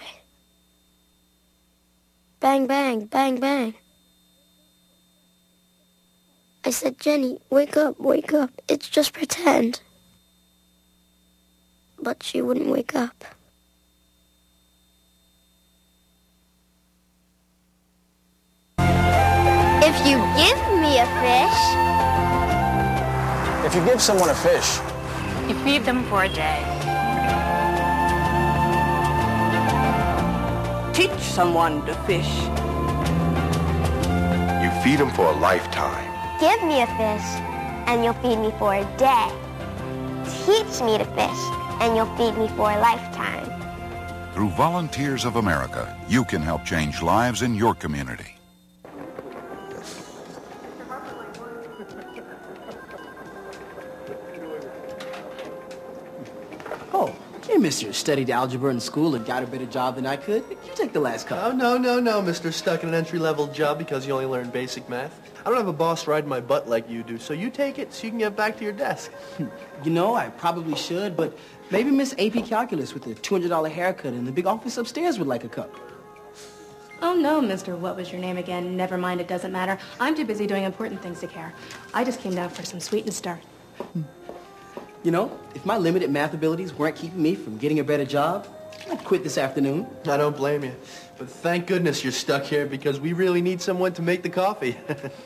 Bang, bang, bang, bang. I said, Jenny, wake up, wake up. It's just pretend. But she wouldn't wake up. If you give me a fish, If you give someone a fish, You feed them for a day. Teach someone to fish. You feed them for a lifetime. give me a fish, and you'll feed me for a day. Teach me to fish, and you'll feed me for a lifetime. Through Volunteers of America, you can help change lives in your community. Oh, hey, mister, studied algebra in school and got a better job than I could. You take the last couple. Oh, no, no, no, mister. Stuck in an entry-level job because you only learned basic math. I don't have a boss riding my butt like you do, so you take it so you can get back to your desk. You know, I probably should, but maybe Miss A P Calculus with the two hundred dollar haircut in the big office upstairs would like a cup. Oh, no, Mister What was your name again? Never mind, it doesn't matter. I'm too busy doing important things to care. I just came down for some sweet and start. You know, if my limited math abilities weren't keeping me from getting a better job, I'd quit this afternoon. I don't blame you. But thank goodness you're stuck here because we really need someone to make the coffee.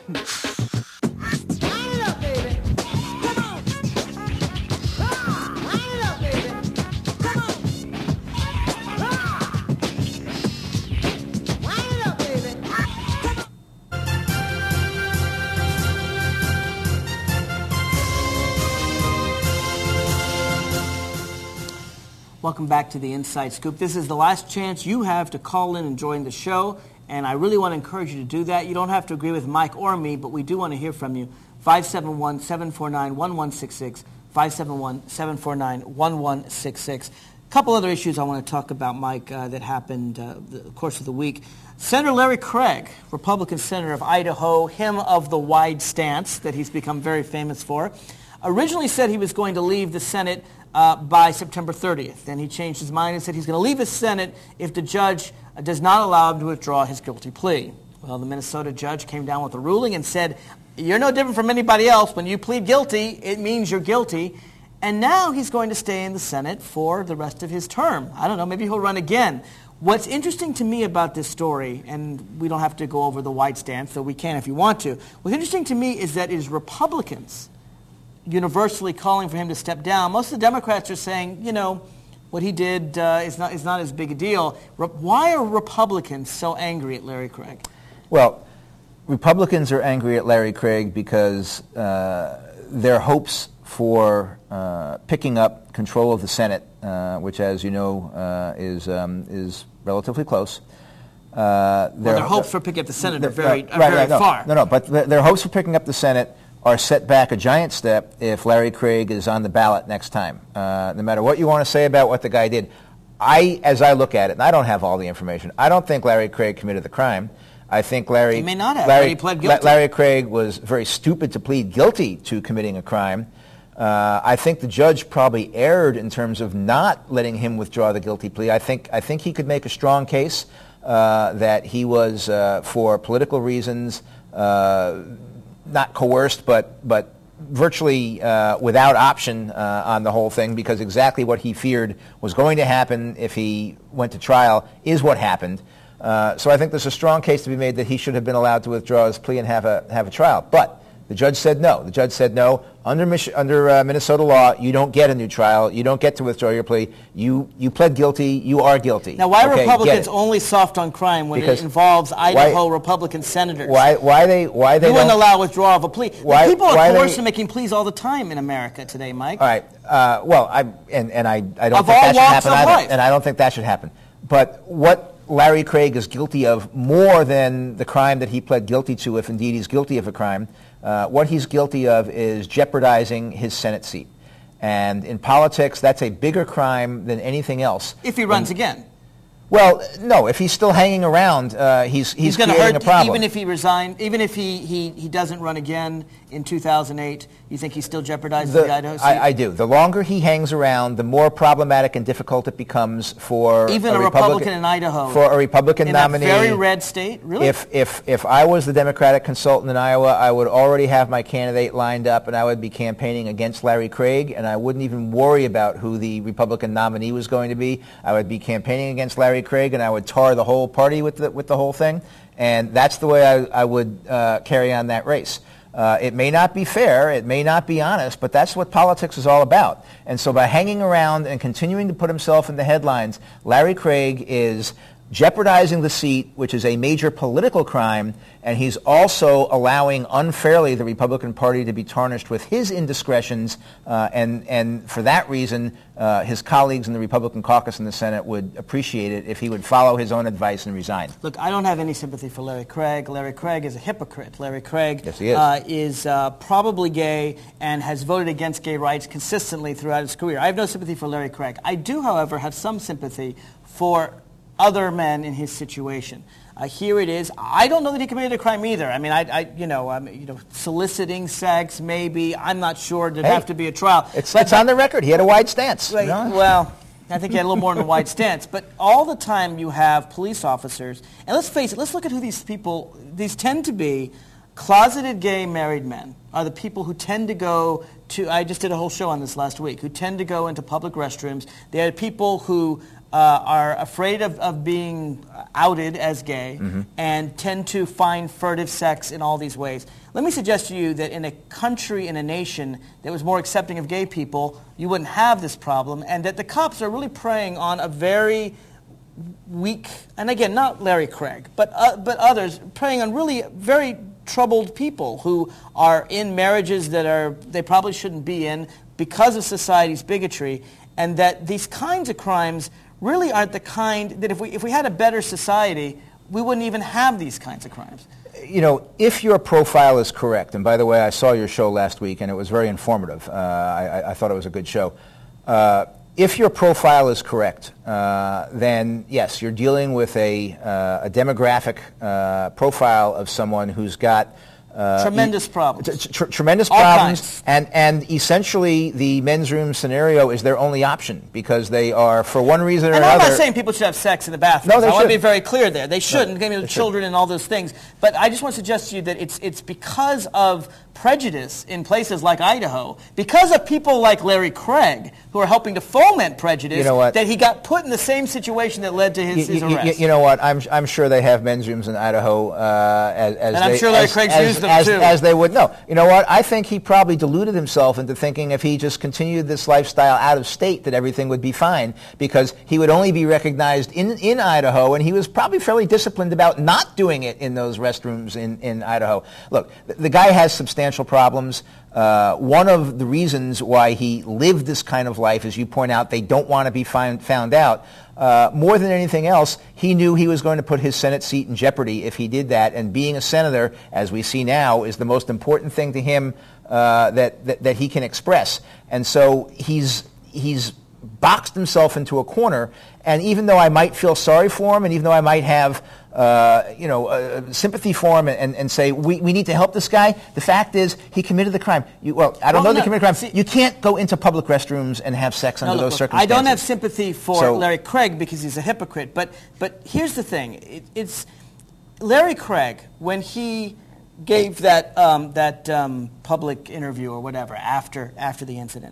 Welcome back to the Inside Scoop. This is the last chance you have to call in and join the show, and I really want to encourage you to do that. You don't have to agree with Mike or me, but we do want to hear from you. five seven one, seven four nine, one one six six, five seven one, seven four nine, one one six six. A couple other issues I want to talk about, Mike, uh, that happened uh, the course of the week. Senator Larry Craig, Republican senator of Idaho, him of the wide stance that he's become very famous for, originally said he was going to leave the Senate Uh, by September thirtieth. Then he changed his mind and said he's going to leave the Senate if the judge uh, does not allow him to withdraw his guilty plea. Well, the Minnesota judge came down with a ruling and said, you're no different from anybody else. When you plead guilty, it means you're guilty. And now he's going to stay in the Senate for the rest of his term. I don't know, maybe he'll run again. What's interesting to me about this story, and we don't have to go over the wide stance, though we can if you want to. What's interesting to me is that it is Republicans universally calling for him to step down. Most of the Democrats are saying, you know, what he did uh, is not is not as big a deal. Re- why are Republicans so angry at Larry Craig? Well, Republicans are angry at Larry Craig because uh, their hopes for uh, picking up control of the Senate, uh, which, as you know, uh, is um, is relatively close. Uh, well, their hopes for picking up the Senate are very, right, are right, very right, no, far. No, no, but their, their hopes for picking up the Senate are set back a giant step if Larry Craig is on the ballot next time. Uh, no matter what you want to say about what the guy did, I, as I look at it, and I don't have all the information, I don't think Larry Craig committed the crime. I think Larry... He may not have, Larry, but he pled guilty. Larry Craig was very stupid to plead guilty to committing a crime. Uh, I think the judge probably erred in terms of not letting him withdraw the guilty plea. I think, I think he could make a strong case uh, that he was, uh, for political reasons, uh, not coerced, but but virtually uh, without option uh, on the whole thing, because exactly what he feared was going to happen if he went to trial is what happened. Uh, so I think there's a strong case to be made that he should have been allowed to withdraw his plea and have a have a trial. But the judge said no. The judge said no. Under Mich- under uh, Minnesota law, you don't get a new trial. You don't get to withdraw your plea. You you pled guilty. You are guilty. Now, why are okay, Republicans only soft on crime when because it involves Idaho why, Republican senators? Why why they why they you wouldn't don't allow withdrawal of a plea? Why, people are why coerced they, in making pleas all the time in America today, Mike. All right. Uh, well, I and and I I don't of think all that should walks happen of either, life. and I don't think that should happen. But what Larry Craig is guilty of more than the crime that he pled guilty to, if indeed he's guilty of a crime, uh, what he's guilty of is jeopardizing his Senate seat. And in politics, that's a bigger crime than anything else. If he runs and, again. Well, no. If he's still hanging around, uh, he's he's, he's going to creating hurt a problem. even if he resigns, even if he, he, he doesn't run again in two thousand eight. You think he still jeopardizes the, the Idaho seat? I, I do. The longer he hangs around, the more problematic and difficult it becomes for even a, a Republican, Republican in Idaho for a Republican in nominee. In a very red state, really. If if if I was the Democratic consultant in Iowa, I would already have my candidate lined up, and I would be campaigning against Larry Craig, and I wouldn't even worry about who the Republican nominee was going to be. I would be campaigning against Larry Craig, and I would tar the whole party with the with the whole thing, and that's the way I, I would uh, carry on that race. Uh, it may not be fair, it may not be honest, but that's what politics is all about. And so by hanging around and continuing to put himself in the headlines, Larry Craig is jeopardizing the seat, which is a major political crime, and he's also allowing unfairly the Republican Party to be tarnished with his indiscretions, uh, and, and for that reason, uh, his colleagues in the Republican caucus in the Senate would appreciate it if he would follow his own advice and resign. Look, I don't have any sympathy for Larry Craig. Larry Craig is a hypocrite. Larry Craig yes, he is, uh, is uh, probably gay and has voted against gay rights consistently throughout his career. I have no sympathy for Larry Craig. I do, however, have some sympathy for other men in his situation. Uh, here it is. I don't know that he committed a crime either. I mean, I, I you know, um, you know, soliciting sex, maybe. I'm not sure. There'd hey, have to be a trial. It's, it's on the record. He had a wide stance. Right, you know? Well, I think he had a little more than a wide stance. But all the time you have police officers, and let's face it, let's look at who these people, these tend to be closeted gay married men are the people who tend to go to, I just did a whole show on this last week, who tend to go into public restrooms. They are people who Uh, are afraid of, of being outed as gay mm-hmm. and tend to find furtive sex in all these ways. Let me suggest to you that in a country, in a nation that was more accepting of gay people, you wouldn't have this problem, and that the cops are really preying on a very weak, and again, not Larry Craig, but, uh, but others, preying on really very troubled people who are in marriages that are they probably shouldn't be in because of society's bigotry, and that these kinds of crimes really aren't the kind that if we if we had a better society, we wouldn't even have these kinds of crimes. You know, if your profile is correct, and by the way, I saw your show last week, and it was very informative. Uh, I, I thought it was a good show. Uh, if your profile is correct, uh, then yes, you're dealing with a, uh, a demographic uh, profile of someone who's got Uh, tremendous e- problems. T- tr- tremendous All problems, kinds. and and essentially the men's room scenario is their only option because they are, for one reason or and another. I'm not saying people should have sex in the bathroom. No, they I want to be shouldn't. very clear there. They shouldn't. No, I mean, they children and all those things. But I just want to suggest to you that it's it's because of prejudice in places like Idaho, because of people like Larry Craig who are helping to foment prejudice, You know what? that he got put in the same situation that led to his, You, his you, you, arrest. you know what? I'm I'm sure they have men's rooms in Idaho, uh, as, as And I'm they, sure Larry as, Craig's as, used them as, too. as they would. No, you know what? I think he probably deluded himself into thinking if he just continued this lifestyle out of state that everything would be fine because he would only be recognized in in Idaho, and he was probably fairly disciplined about not doing it in those restrooms in in Idaho. Look, the, the guy has substantial problems. Uh, one of the reasons why he lived this kind of life, as you point out, they don't want to be find, found out. Uh, more than anything else, he knew he was going to put his Senate seat in jeopardy if he did that. And being a senator, as we see now, is the most important thing to him uh, that, that that he can express. And so he's he's boxed himself into a corner. And even though I might feel sorry for him, and even though I might have uh, you know uh, sympathy for him, and, and say we, we need to help this guy, the fact is he committed the crime. You, well, I don't Well, know no, that he committed a crime. see- you can't go into public restrooms and have sex under No, look, those look, circumstances. I don't have sympathy for So- Larry Craig because he's a hypocrite. But but here's the thing: it, it's Larry Craig when he gave that um, that um, public interview or whatever after after the incident.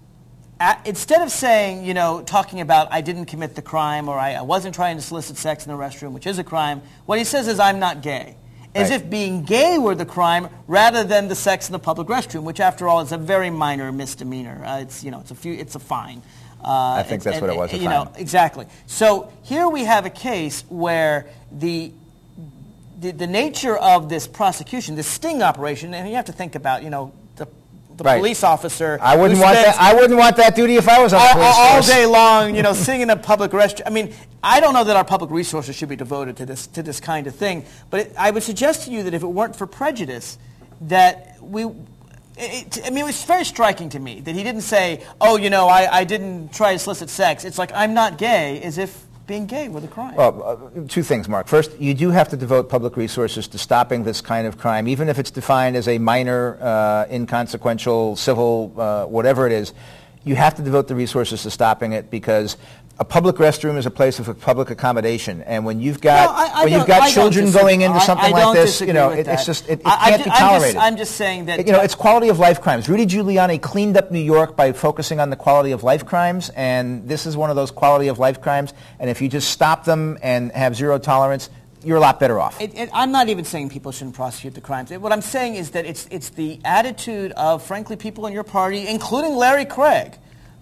A instead of saying, you know, talking about I didn't commit the crime or I, I wasn't trying to solicit sex in the restroom, which is a crime, what he says is I'm not gay. As Right. if being gay were the crime rather than the sex in the public restroom, which after all is a very minor misdemeanor. Uh, it's, you know, it's a few, it's a fine. Uh, I think that's and, what it was, a You fine. know, exactly. So here we have a case where the the, the nature of this prosecution, this sting operation, and you have to think about, you know, the, the Right. police officer. I wouldn't who want spends that. I wouldn't want that duty if I was on the all, police all force. day long, you know, singing in a public restroom. I mean, I don't know that our public resources should be devoted to this to this kind of thing. But it, I would suggest to you that if it weren't for prejudice, that we. It, I mean, it was very striking to me that he didn't say, "Oh, you know, I, I didn't try to solicit sex." It's like I'm not gay, as if being gay were the crime. Well, uh, two things, Mark. First, you do have to devote public resources to stopping this kind of crime, even if it's defined as a minor, uh, inconsequential, civil, uh, whatever it is. You have to devote the resources to stopping it because a public restroom is a place of public accommodation, and when you've got No, I- I when you've don't- got I don't children disagree. going into I- something I don't like this, you disagree know, with it, it's that. just it, it I- I can't ju- be I'm just- tolerated. I'm just saying that- you know it's quality of life crimes. Rudy Giuliani cleaned up New York by focusing on the quality of life crimes, and this is one of those quality of life crimes. And if you just stop them and have zero tolerance, you're a lot better off. It, it, I'm not even saying people shouldn't prosecute the crimes. It, what I'm saying is that it's it's the attitude of, frankly, people in your party, including Larry Craig,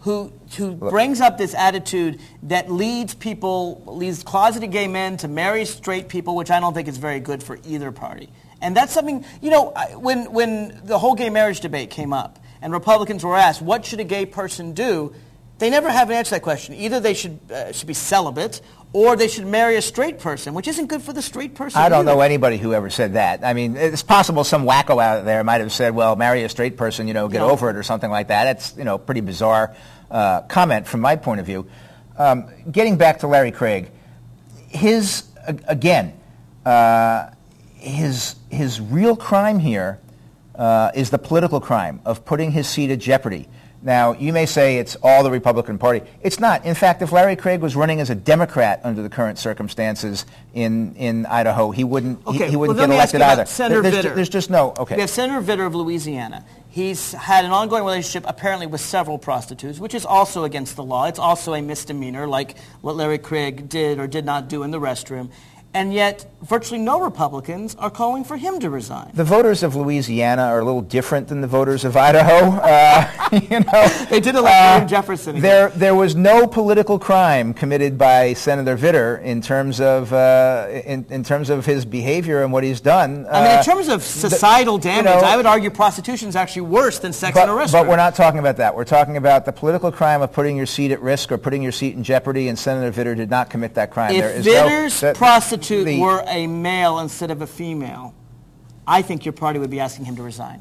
who who brings up this attitude that leads people, leads closeted gay men to marry straight people, which I don't think is very good for either party. And that's something, you know, I- when when the whole gay marriage debate came up and Republicans were asked, what should a gay person do? They never have an answer to that question. Either they should uh, should be celibate, or they should marry a straight person, which isn't good for the straight person I don't either. know anybody who ever said that. I mean, it's possible some wacko out there might have said, well, marry a straight person, you know, get No. over it or something like that. It's, you know, pretty bizarre uh, comment from my point of view. Um, getting back to Larry Craig, his, a- again, uh, his, his real crime here uh, is the political crime of putting his seat at jeopardy. Now, you may say it's all the Republican Party. It's not. In fact, if Larry Craig was running as a Democrat under the current circumstances in, in Idaho, he wouldn't he, Okay, he wouldn't well, let get me ask elected you about either. Senator there's, Vitter. ju- there's just no, okay. We have Senator Vitter of Louisiana. He's had an ongoing relationship, apparently, with several prostitutes, which is also against the law. It's also a misdemeanor, like what Larry Craig did or did not do in the restroom. And yet, virtually no Republicans are calling for him to resign. The voters of Louisiana are a little different than the voters of Idaho. Uh, you know, They did elect uh, William Jefferson again. There, there was no political crime committed by Senator Vitter in terms of uh, in, in terms of his behavior and what he's done. I mean, Uh, in terms of societal the- you damage, know, I would argue prostitution is actually worse than sex but, in a restroom. but we're not talking about that. We're talking about the political crime of putting your seat at risk or putting your seat in jeopardy, and Senator Vitter did not commit that crime. There If is no- Vitter's that- prostitute the- were a male instead of a female, I think your party would be asking him to resign.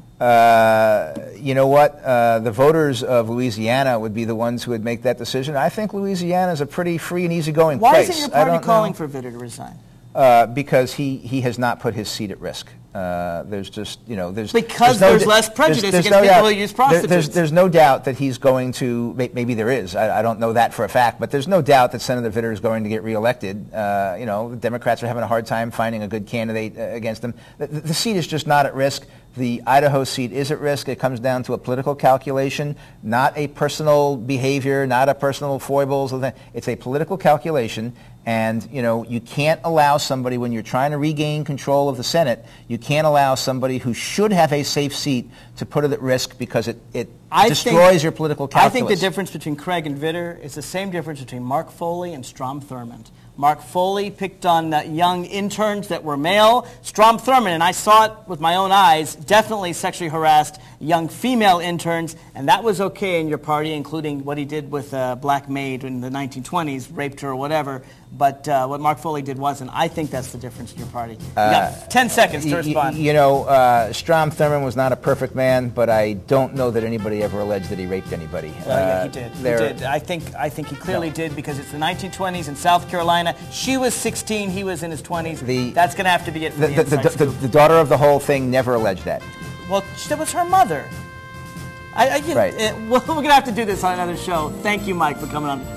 Uh, you know what? Uh, the voters of Louisiana would be the ones who would make that decision. I think Louisiana is a pretty free and easygoing Why place. isn't your I party don't calling know. for Vitter to resign? Uh, because he, he has not put his seat at risk. Uh, there's just, you know, there's... Because no there's di- less prejudice there's- there's against no people doubt- who use there- prostitutes. There's, there's no doubt that he's going to, may- maybe there is, I, I don't know that for a fact, but there's no doubt that Senator Vitter is going to get reelected. Uh, you know, the Democrats are having a hard time finding a good candidate uh, against him. The, the seat is just not at risk. The Idaho seat is at risk. It comes down to a political calculation, not a personal behavior, not a personal foibles. It's a political calculation. And, you know, you can't allow somebody, when you're trying to regain control of the Senate, you can't allow somebody who should have a safe seat to put it at risk because it, it I destroys think, your political calculus. I think the difference between Craig and Vitter is the same difference between Mark Foley and Strom Thurmond. Mark Foley picked on uh, young interns that were male. Strom Thurmond, and I saw it with my own eyes, definitely sexually harassed young female interns, and that was okay in your party, including what he did with a black maid in the nineteen twenties, raped her or whatever. But uh, what Mark Foley did wasn't. I think that's the difference in your party. You got Uh, ten seconds to y- y- respond. You know, uh, Strom Thurmond was not a perfect man, but I don't know that anybody ever alleged that he raped anybody. Well, yeah, Uh, he did. He there- did. I think I think he clearly did because it's the nineteen twenties in South Carolina. She was sixteen. He was in his twenties. The- That's going to have to be it for The, the, the, inside the, the, scoop. the daughter of the whole thing never alleged that. Well, that was her mother. I, I, you know, Right. uh, we're going to have to do this on another show. Thank you, Mike, for coming on.